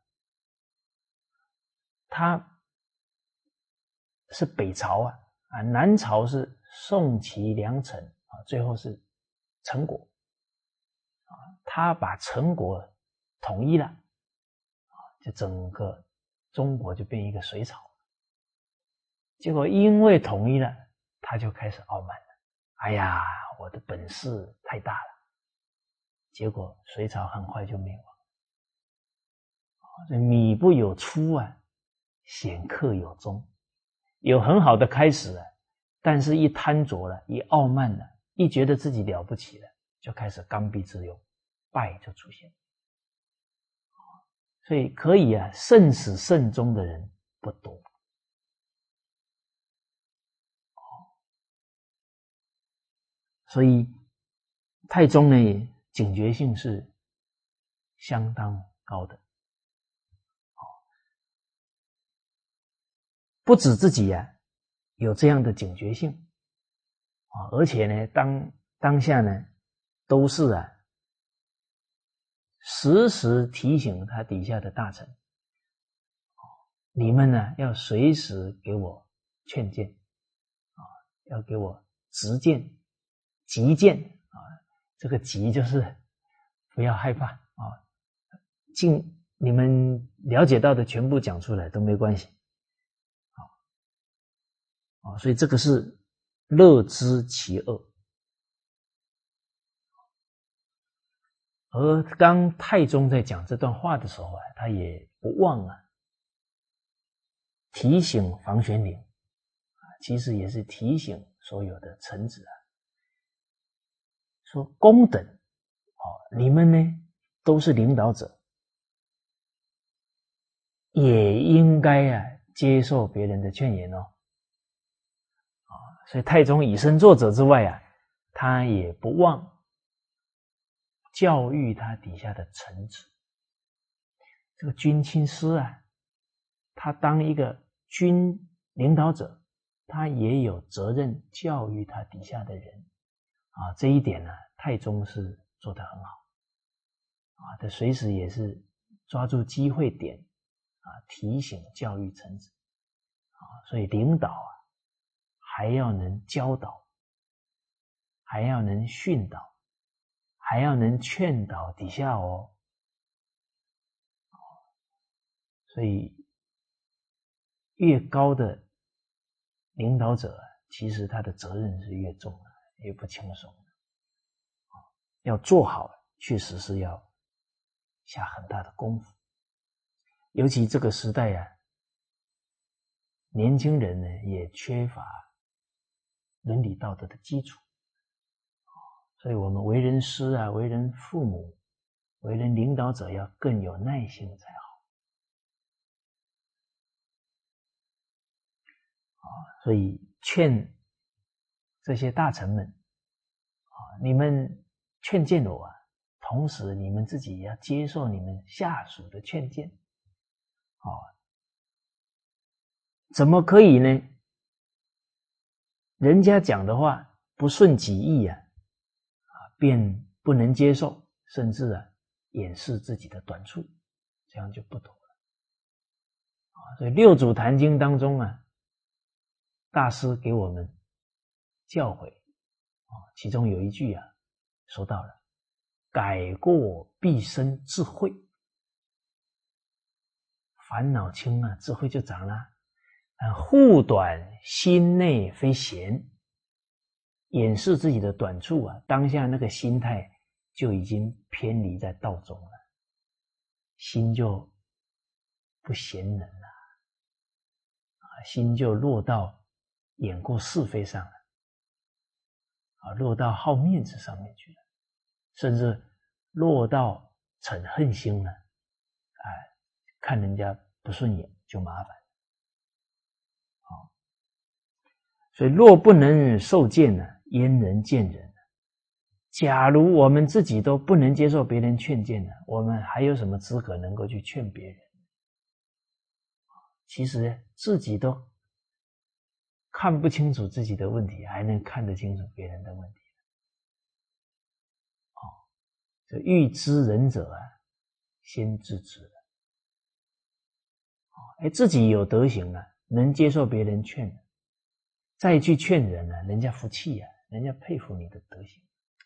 他是北朝啊，啊，南朝是宋齐梁陈啊，最后是陈国啊，他把陈国统一了啊，就整个中国就变一个隋朝。结果因为统一了，他就开始傲慢了。哎呀，我的本事太大了，结果隋朝很快就灭亡。米不有出啊，显克有终。有很好的开始了，但是一贪着了，一傲慢了，一觉得自己了不起了，就开始刚愎自用，败就出现。所以可以啊，慎始慎终的人不多。 所以太宗呢，警觉性是相当高的。不止自己啊有这样的警觉性啊，而且呢，当当下呢，都是啊时时提醒他底下的大臣，你们呢要随时给我劝谏啊，要给我直谏、急谏啊。这个急就是不要害怕啊，尽你们了解到的全部讲出来都没关系。啊，所以这个是乐知其恶。而刚太宗在讲这段话的时候啊，他也不忘啊提醒房玄龄，其实也是提醒所有的臣子啊，说公等哦，你们呢都是领导者，也应该啊接受别人的劝言哦。所以太宗以身作则之外啊，他也不忘教育他底下的臣子。这个军亲师啊，他当一个军领导者，他也有责任教育他底下的人啊。这一点呢，太宗是做得很好啊，他随时也是抓住机会点啊，提醒教育臣子啊。所以领导啊，还要能教导，还要能训导，还要能劝导底下哦。所以越高的领导者，其实他的责任是越重的，越不轻松的。要做好，确实是要下很大的功夫。尤其这个时代啊，年轻人呢也缺乏伦理道德的基础，所以我们为人师啊，为人父母，为人领导者要更有耐心才好。所以劝这些大臣们啊，你们劝谏我啊，同时你们自己也要接受你们下属的劝谏啊。怎么可以呢？人家讲的话不顺己意啊，啊，便不能接受，甚至啊掩饰自己的短处，这样就不妥了啊。所以六祖坛经当中啊，大师给我们教诲啊，其中有一句啊，说到了改过必生智慧，烦恼轻啊，智慧就长了。护短心内非闲，掩饰自己的短处啊，当下那个心态就已经偏离在道中了，心就不贤能了啊，心就落到眼过是非上了啊，落到好面子上面去了，甚至落到嗔恨心了，哎，看人家不顺眼就麻烦。所以若不能受谏呢，焉能见人？假如我们自己都不能接受别人劝谏呢，我们还有什么资格能够去劝别人？其实自己都看不清楚自己的问题，还能看得清楚别人的问题？哦，这欲知人者啊，先自知。哎，自己有德行了，能接受别人劝，再去劝人呢，人家服气啊，人家佩服你的德行。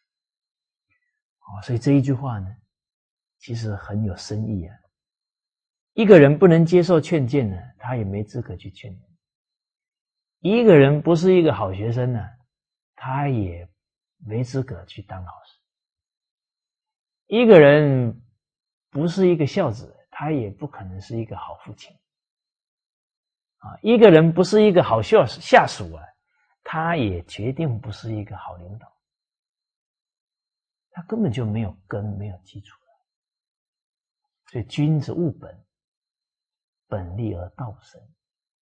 哦，所以这一句话呢，其实很有深意啊。一个人不能接受劝谏呢，他也没资格去劝人。一个人不是一个好学生呢，他也没资格去当老师。一个人不是一个孝子，他也不可能是一个好父亲。啊，一个人不是一个好下下属啊，他也决定不是一个好领导。他根本就没有根，没有基础了。所以君子务本，本立而道生。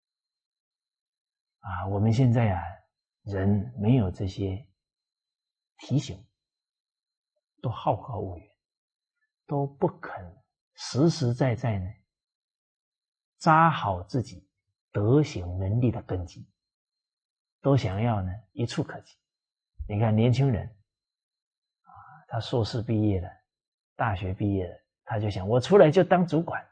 啊，我们现在啊，人没有这些提醒，都好高骛远，都不肯实实在在呢扎好自己德行能力的根基，都想要呢一触可及。你看年轻人啊，他硕士毕业了，大学毕业了，他就想我出来就当主管，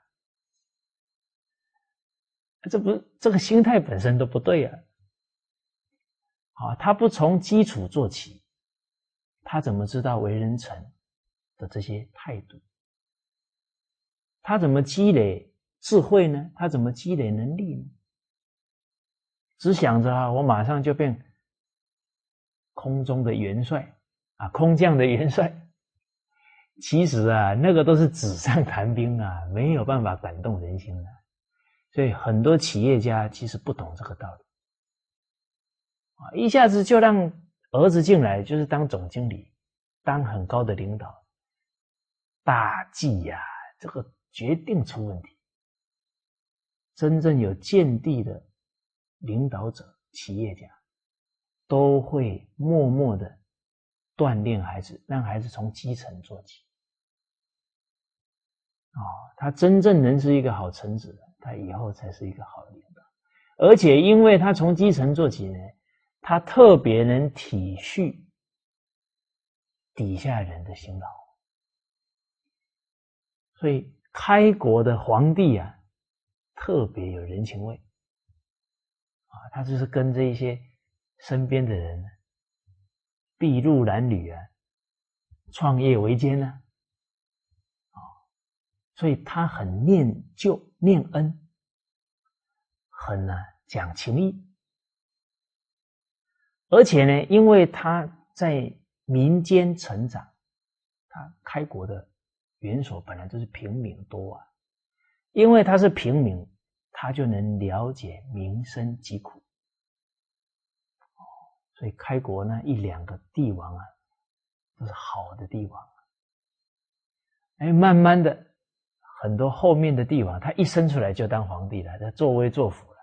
这不这个心态本身都不对啊！啊，他不从基础做起，他怎么知道为人臣的这些态度？他怎么积累智慧呢？他怎么积累能力呢？只想着啊，我马上就变空中的元帅啊，空降的元帅。其实啊，那个都是纸上谈兵啊，没有办法感动人心的。所以很多企业家其实不懂这个道理啊，一下子就让儿子进来，就是当总经理，当很高的领导，大忌呀、啊，这个决定出问题。真正有见地的领导者、企业家，都会默默的锻炼孩子，让孩子从基层做起。哦，他真正能是一个好臣子，他以后才是一个好领导。而且因为他从基层做起呢，他特别能体恤底下人的辛劳，所以开国的皇帝啊，特别有人情味啊，他就是跟这一些身边的人筚路蓝缕啊，创业维艰呢、啊，所以他很念旧念恩，很呢、啊、讲情义，而且呢，因为他在民间成长，他开国的元首本来就是平民多啊，因为他是平民，他就能了解民生疾苦，所以开国呢一两个帝王啊，都是好的帝王。哎，慢慢的，很多后面的帝王，他一生出来就当皇帝了，他作威作福了，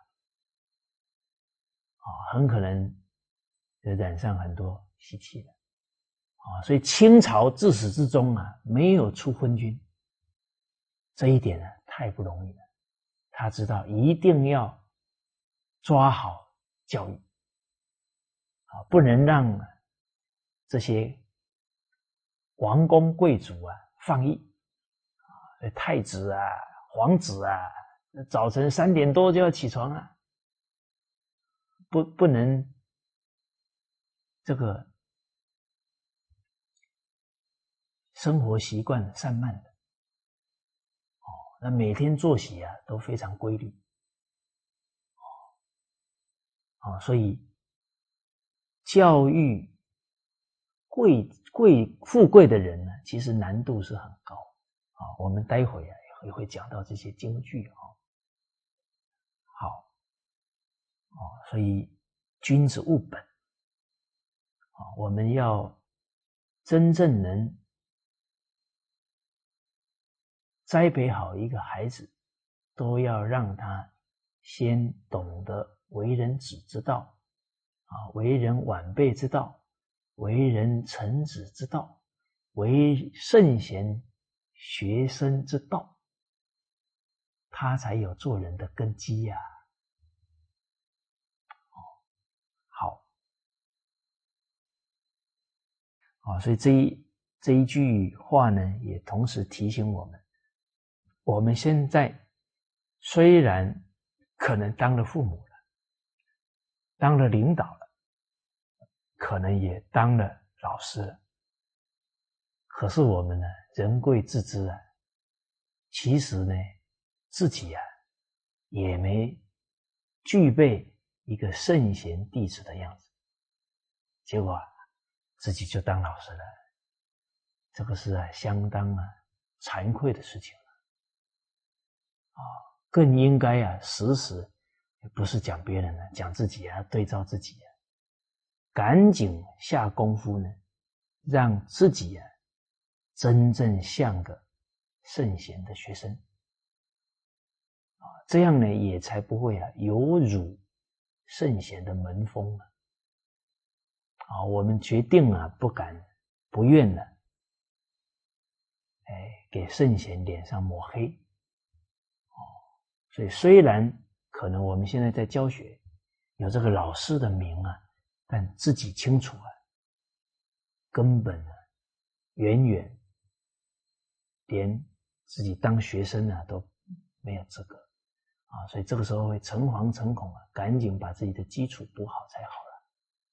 啊、哦，很可能染上很多习气了，啊、哦，所以清朝自始至终啊，没有出昏君，这一点呢太不容易了。他知道一定要抓好教育，啊，不能让这些王公贵族啊放逸，啊，太子啊、皇子啊，早晨三点多就要起床啊，不不能这个生活习惯散漫的，哦，那每天作息啊都非常规律，哦，所以教育贵贵富贵的人呢，其实难度是很高啊、哦。我们待会啊也会讲到这些金句啊、哦。好，哦，所以君子务本啊、哦，我们要真正能栽培好一个孩子，都要让他先懂得为人子之道啊，为人晚辈之道，为人臣子之道，为圣贤学生之道，他才有做人的根基呀、啊。好，啊，所以这一这一句话呢，也同时提醒我们，我们现在虽然可能当了父母了，当了领导了，可能也当了老师了，可是我们呢，人贵自知啊，其实呢，自己啊，也没具备一个圣贤弟子的样子，结果啊，自己就当老师了，这个是啊，相当啊惭愧的事情了啊，更应该啊，时时不是讲别人了，讲自己啊，对照自己啊，赶紧下功夫呢，让自己啊，真正像个圣贤的学生啊，这样呢，也才不会啊有辱圣贤的门风啊。 啊，我们决定啊，不敢不愿了，哎，给圣贤脸上抹黑。哦，所以虽然可能我们现在在教学有这个老师的名啊，但自己清楚啊，根本啊，远远连自己当学生啊都没有资格啊，所以这个时候会诚惶诚恐啊，赶紧把自己的基础补好才好了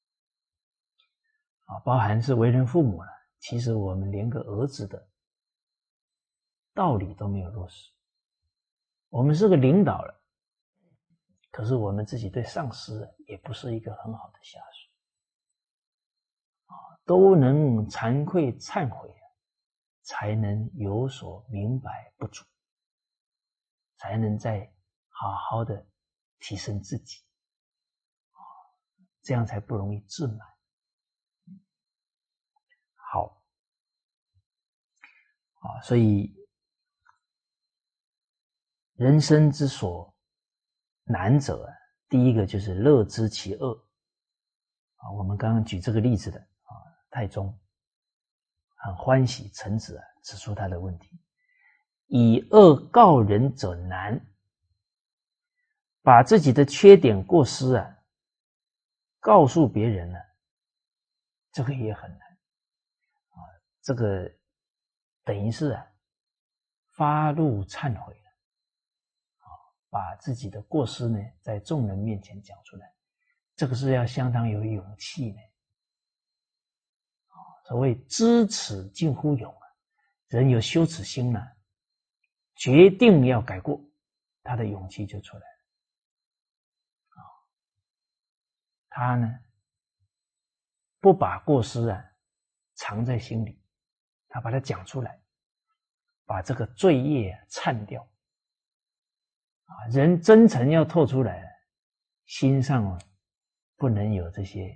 啊。包含是为人父母了，其实我们连个儿子的道理都没有落实。我们是个领导了，可是我们自己对上司也不是一个很好的下属啊，都能惭愧忏悔，才能有所明白不足，才能再好好的提升自己啊，这样才不容易自满。好啊，所以人生之所难者，第一个就是乐知其恶啊。我们刚刚举这个例子的啊，太宗很欢喜臣子啊指出他的问题，以恶告人者难，把自己的缺点过失啊告诉别人呢、啊，这个也很难啊。这个等于是啊发怒忏悔了啊，把自己的过失呢在众人面前讲出来，这个是要相当有勇气呢。所谓知耻近乎勇啊，人有羞耻心呢、啊，决定要改过，他的勇气就出来了啊。他呢不把过失啊藏在心里，他把它讲出来，把这个罪业啊忏掉啊。人真诚要透出来，心上啊不能有这些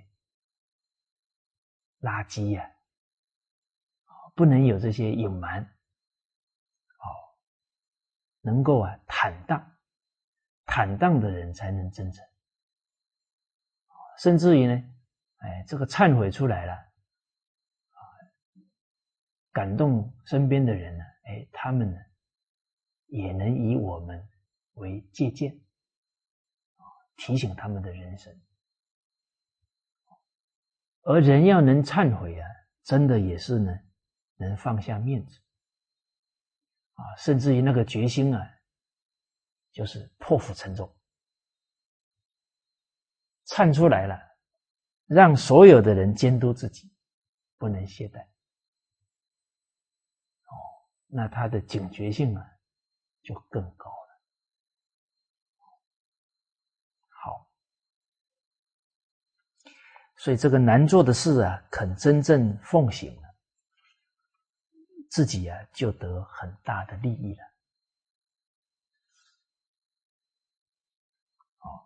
垃圾啊，不能有这些隐瞒，哦，能够啊坦荡，坦荡的人才能真诚，甚至于呢，哎，这个忏悔出来了，啊，感动身边的人呢，哎，他们呢也能以我们为借鉴，啊，提醒他们的人生。而人要能忏悔啊，真的也是呢，能放下面子啊，甚至于那个决心啊，就是破釜沉舟，忏出来了，让所有的人监督自己，不能懈怠。哦，那他的警觉性啊，就更高了。好，所以这个难做的事啊，肯真正奉行了，自己啊就得很大的利益了。哦，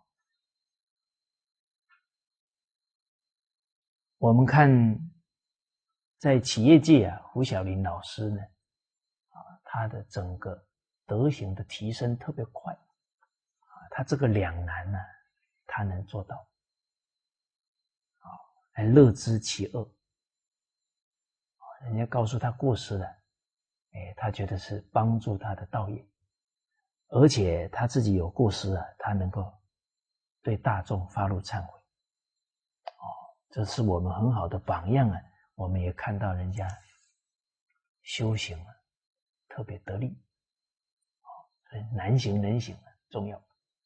我们看在企业界啊，胡晓林老师呢，啊，他的整个德行的提升特别快啊，他这个两难呢、啊，他能做到啊，还乐知其恶啊，人家告诉他过失了，哎，他觉得是帮助他的道业，而且他自己有过失啊，他能够对大众发怒忏悔，哦，这是我们很好的榜样啊。我们也看到人家修行啊，特别得力，哦，所以难行能行啊，重要。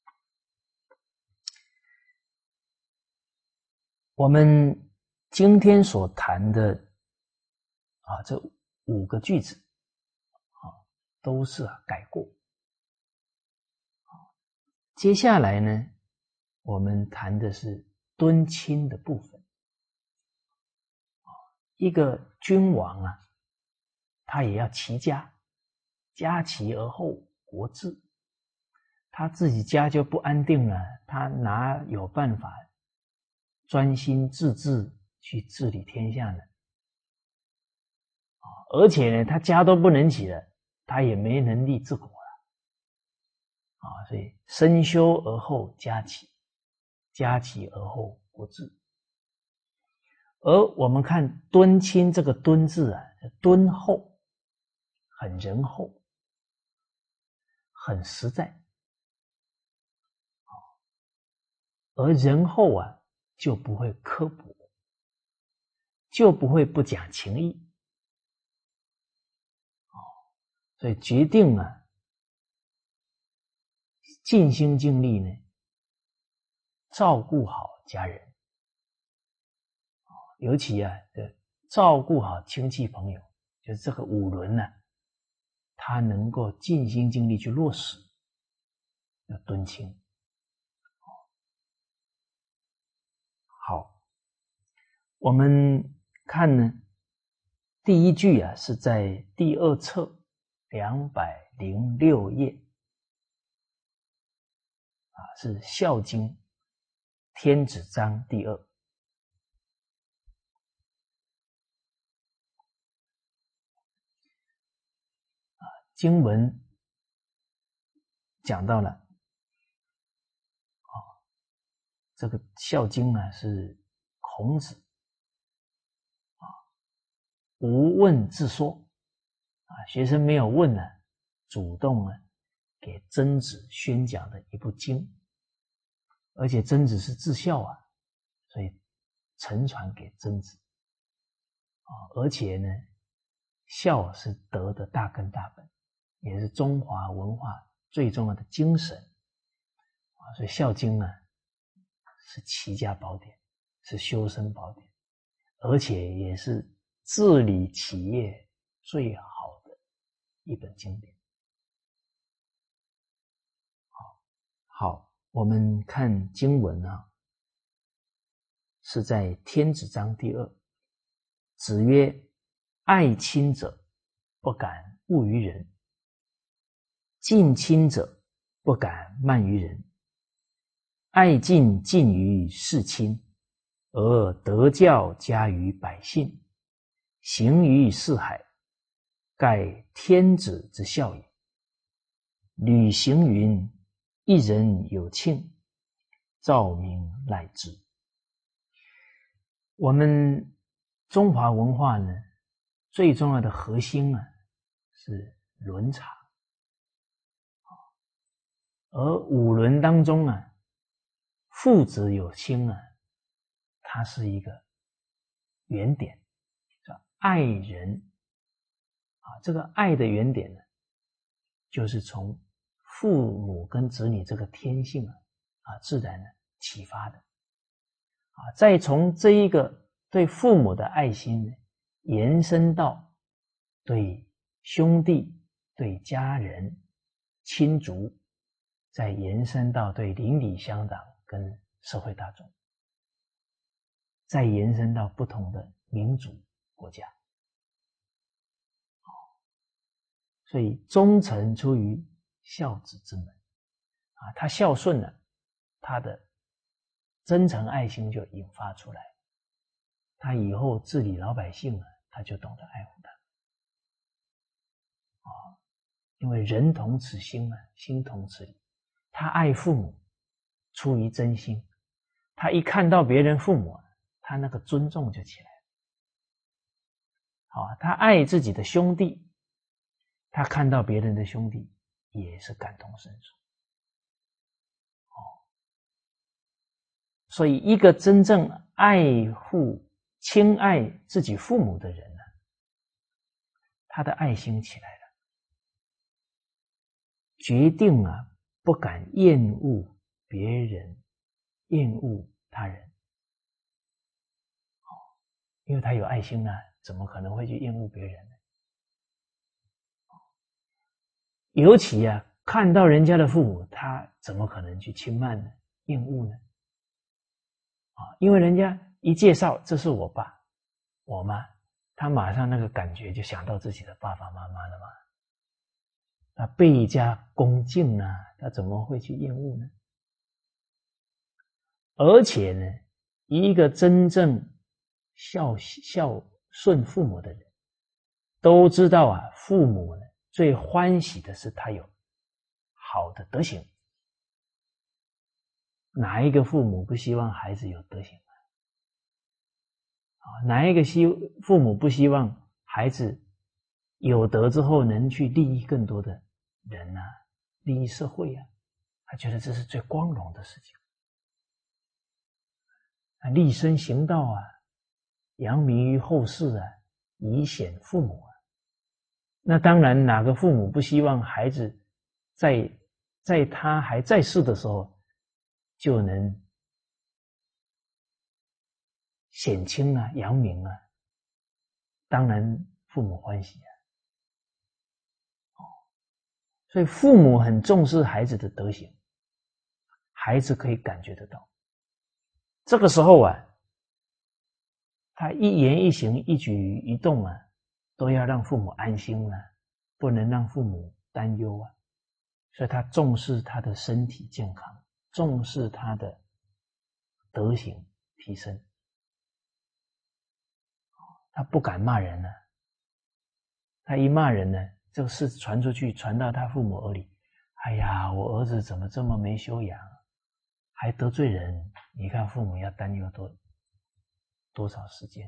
我们今天所谈的啊，这五个句子啊，都是啊改过。接下来呢，我们谈的是敦亲的部分。一个君王啊，他也要齐家，家齐而后国治。他自己家就不安定了，他哪有办法专心致志去治理天下呢？而且呢，他家都不能起了，他也没能力治国了啊。所以身修而后家齐，家齐而后国治。 而我们看敦亲这个敦字啊，敦厚，很仁厚，很实在。而仁厚啊，就不会刻薄，就不会不讲情义。所以决定啊，尽心尽力呢，照顾好家人，尤其啊，照顾好亲戚朋友，就是这个五伦呢、啊，他能够尽心尽力去落实，要敦亲。好，我们看呢，第一句啊是在第二册两百零六页，啊，是《孝经》天子章第二。啊，经文讲到了，啊，这个《孝经》呢是孔子啊无问自说，啊，学生没有问呢，主动呢给曾子宣讲的一部经，而且曾子是至孝啊，所以承传给曾子啊，而且呢，孝是德的大根大本，也是中华文化最重要的精神啊，所以《孝经》呢是齐家宝典，是修身宝典，而且也是治理企业最好的一本经典。好，好，我们看经文啊，是在天子章第二。子曰：爱亲者，不敢恶于人；敬亲者，不敢慢于人。爱敬近于事亲，而德教加于百姓，行于四海，盖天子之孝也。吕行云：一人有庆，兆民赖之。我们中华文化呢，最重要的核心啊是伦常，而五伦当中啊，父子有亲啊，它是一个原点，叫爱人啊。这个爱的原点呢，就是从父母跟子女这个天性啊，啊自然呢启发的啊，再从这一个对父母的爱心呢，延伸到对兄弟、对家人、亲族，再延伸到对邻里乡党跟社会大众，再延伸到不同的民族国家。所以忠臣出于孝子之门啊，他孝顺了，他的真诚爱心就引发出来，他以后治理老百姓啊，他就懂得爱护他啊，因为人同此心啊，心同此理。他爱父母出于真心，他一看到别人父母，他那个尊重就起来了。好，他爱自己的兄弟，他看到别人的兄弟也是感同身受。哦，所以一个真正爱护、亲爱自己父母的人呢，他的爱心起来了，决定啊不敢厌恶别人，厌恶他人。哦，因为他有爱心啊，怎么可能会去厌恶别人呢？尤其啊，看到人家的父母，他怎么可能去轻慢呢？厌恶呢？啊，因为人家一介绍，这是我爸、我妈，他马上那个感觉就想到自己的爸爸妈妈了嘛。那倍加恭敬啊，他怎么会去厌恶呢？而且呢，一个真正孝孝顺父母的人，都知道啊，父母呢最欢喜的是他有好的德行。哪一个父母不希望孩子有德行啊？ 哪一个希父母不希望孩子有德之后能去利益更多的人啊，利益社会啊？他觉得这是最光荣的事情。啊，立身行道啊，扬名于后世啊，以显父母啊。那当然，哪个父母不希望孩子在在他还在世的时候就能显亲啊，扬名啊？当然父母欢喜啊。所以父母很重视孩子的德行，孩子可以感觉得到。这个时候啊，他一言一行一举一动啊，都要让父母安心啊，不能让父母担忧啊。所以他重视他的身体健康，重视他的德行提升。他不敢骂人了、啊，他一骂人呢，这个事传出去，传到他父母耳里，哎呀，我儿子怎么这么没修养，还得罪人？你看父母要担忧多多少时间？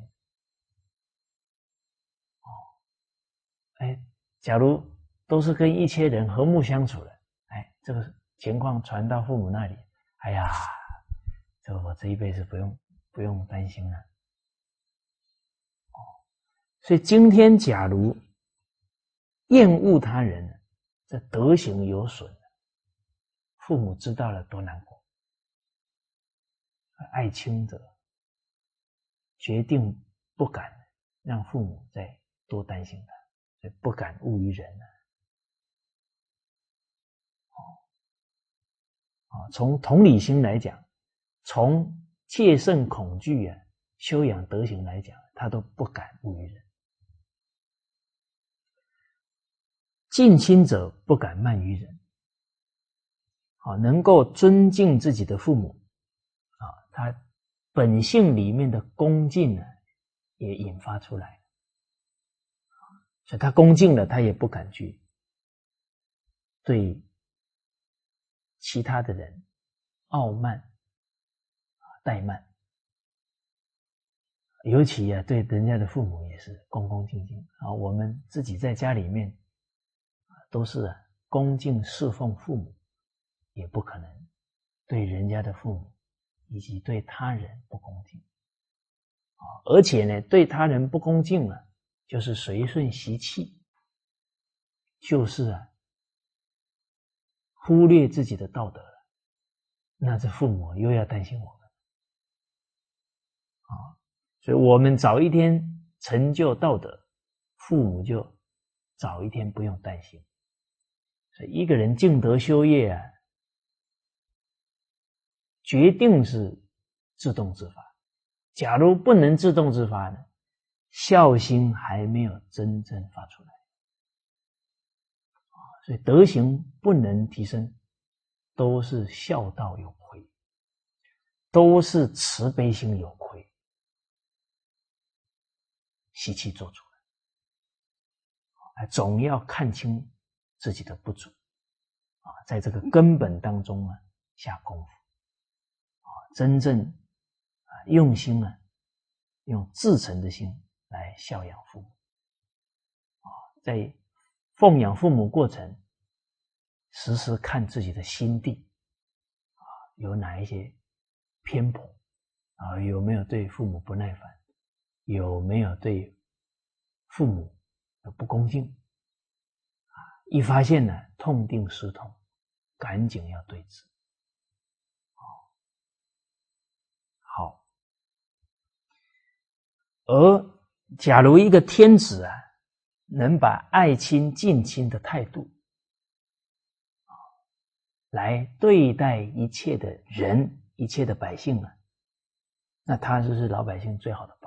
哦，哎，假如都是跟一切人和睦相处的，哎，这个情况传到父母那里，哎呀，这个我这一辈子不用不用担心了。哦，所以今天假如厌恶他人，这德行有损，父母知道了多难过。爱亲者决定不敢让父母再多担心他，所以不敢误于人啊。哦，从同理心来讲，从戒慎恐惧啊，修养德行来讲，他都不敢误于人。近亲者不敢慢于人，啊，能够尊敬自己的父母，啊，他本性里面的恭敬呢，也引发出来，所以他恭敬了，他也不敢去对其他的人傲慢、怠慢，尤其啊，对人家的父母也是恭恭敬敬啊。我们自己在家里面都是啊恭敬侍奉父母，也不可能对人家的父母以及对他人不恭敬啊。而且呢，对他人不恭敬啊，就是随顺习气，就是啊忽略自己的道德了。那这父母又要担心我们啊，所以我们早一天成就道德，父母就早一天不用担心。所以一个人敬德修业啊，决定是自动自发。假如不能自动自发呢，孝心还没有真正发出来。所以德行不能提升，都是孝道有亏，都是慈悲心有亏，习气做出来，总要看清自己的不足啊，在这个根本当中啊下功夫啊，真正啊用心啊，用至诚的心来孝养父母啊，在奉养父母过程，时时看自己的心地啊，有哪一些偏颇啊，有没有对父母不耐烦，有没有对父母不恭敬啊？一发现呢，痛定思痛，赶紧要对治。好，而假如一个天子啊，能把爱亲近亲的态度来对待一切的人，一切的百姓啊，那他就是老百姓最好的榜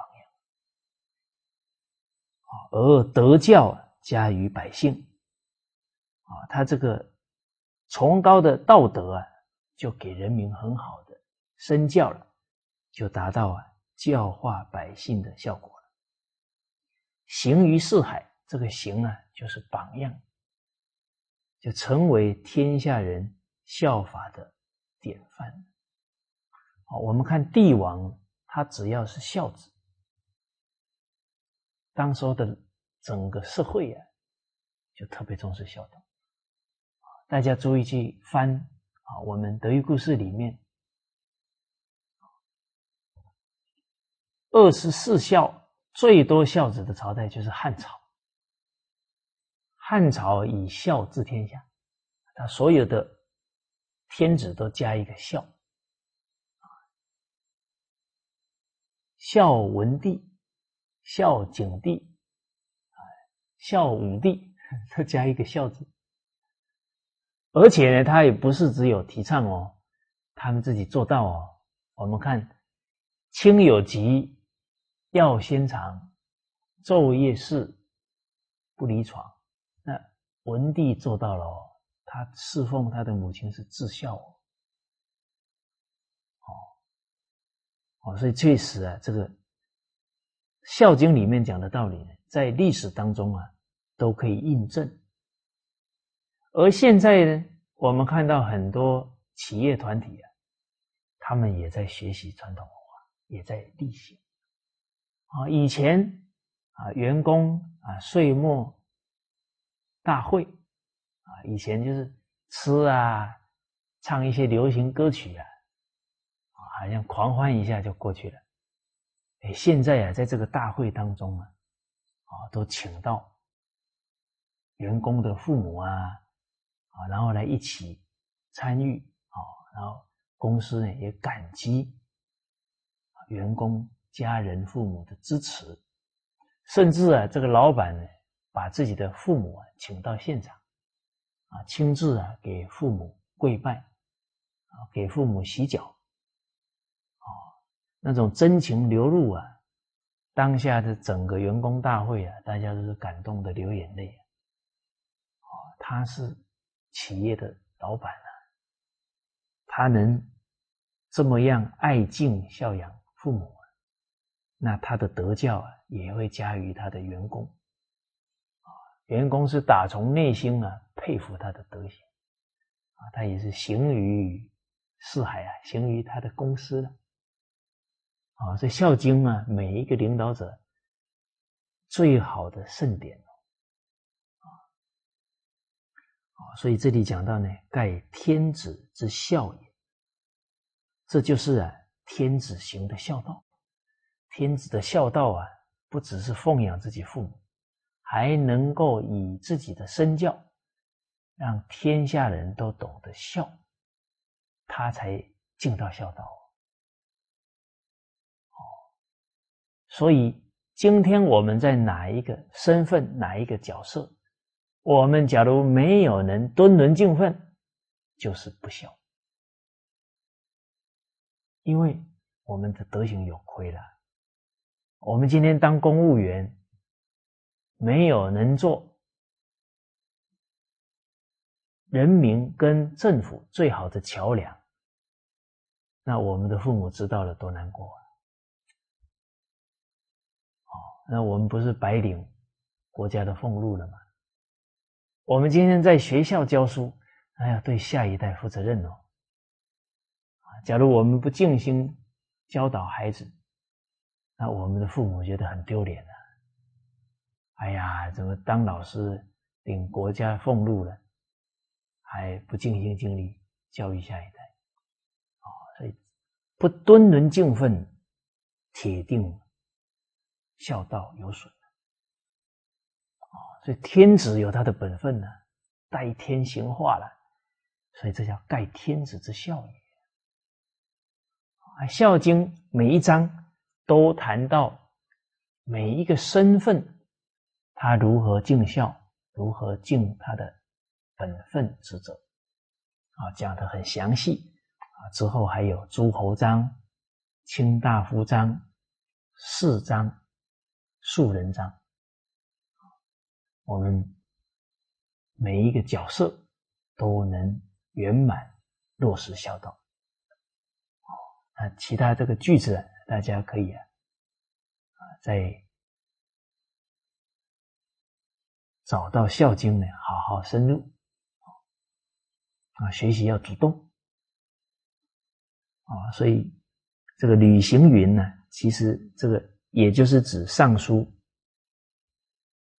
样。而德教加于百姓啊，他这个崇高的道德啊，就给人民很好的身教了，就达到啊教化百姓的效果了。行于四海，这个行啊就是榜样，就成为天下人效法的典范。好，我们看帝王，他只要是孝子当时候的整个社会啊，就特别重视孝道。大家注意去翻啊，我们德育故事里面二十四孝最多孝子的朝代就是汉朝。汉朝以孝治天下，他所有的天子都加一个孝，孝文帝、孝景帝、孝武帝都加一个孝字。而且呢，他也不是只有提倡哦，他们自己做到哦。我们看亲有疾，药先尝，昼夜侍，不离床。那文帝做到了哦，他侍奉他的母亲是至孝哦。哦，所以确实啊，这个《孝经》里面讲的道理呢，在历史当中啊，都可以印证。而现在呢，我们看到很多企业团体啊，他们也在学习传统文化，也在力行。啊，以前啊，员工啊，岁末大会啊，以前就是吃啊，唱一些流行歌曲啊，好像狂欢一下就过去了。哎，现在啊，在这个大会当中啊，啊，都请到员工的父母啊，啊，然后来一起参与啊，然后公司呢也感激员工家人父母的支持，甚至啊，这个老板呢，把自己的父母啊请到现场啊，亲自啊给父母跪拜啊，给父母洗脚啊，那种真情流露啊，当下的整个员工大会啊，大家都是感动的流眼泪啊。他是企业的老板啊，他能这么样爱敬孝养父母啊，那他的德教啊也会加于他的员工啊，员工是打从内心啊佩服他的德行啊，他也是行于四海啊，行于他的公司了啊。所以《孝经》啊，每一个领导者最好的盛典啊，所以这里讲到呢，盖天子之孝也，这就是啊天子行的孝道。天子的孝道啊，不只是奉养自己父母，还能够以自己的身教，让天下人都懂得孝，他才尽到孝道。哦，所以今天我们在哪一个身份、哪一个角色，我们假如没有能敦伦敬分，就是不孝，因为我们的德行有亏了。我们今天当公务员，没有能做人民跟政府最好的桥梁，那我们的父母知道了多难过啊！哦，那我们不是白领国家的俸禄了吗？我们今天在学校教书，哎呀，对下一代负责任哦。假如我们不尽心教导孩子，那我们的父母觉得很丢脸啊！哎呀，怎么当老师领国家俸禄了，还不尽心尽力教育下一代？哦，所以不敦伦敬分，铁定孝道有损。哦，所以天子有他的本分呢、啊，代天行化了，所以这叫盖天子之孝也。《孝经》每一章都谈到每一个身份，他如何尽孝，如何尽他的本分职责啊，讲得很详细啊。之后还有诸侯章、卿大夫章、士章、庶人章，我们每一个角色都能圆满落实孝道。那其他这个句子，大家可以啊，再找到《孝经》呢，好好深入啊，学习要主动啊。所以这个履行云呢，其实这个也就是指《尚书》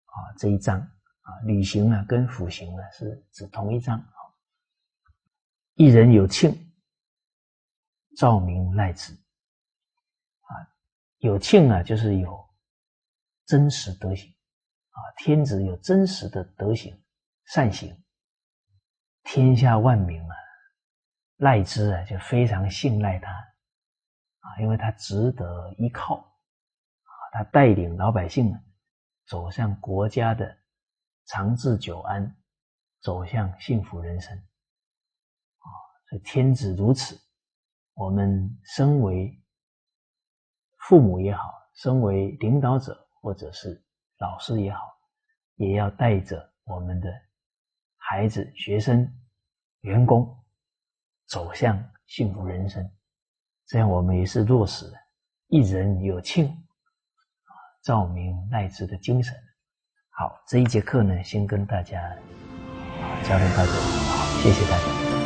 啊这一章啊，履行啊跟辅行啊是指同一章。一人有庆，照明赖之。啊，有庆啊，就是有真实德行啊，天子有真实的德行善行，天下万民啊赖之啊，就非常信赖他啊，因为他值得依靠啊，他带领老百姓啊走向国家的长治久安，走向幸福人生啊，所以天子如此，我们身为父母也好，身为领导者或者是老师也好，也要带着我们的孩子、学生、员工走向幸福人生，这样我们也是落实一人有庆，照明赖之的精神。好，这一节课呢，先跟大家交流到这里，好，谢谢大家。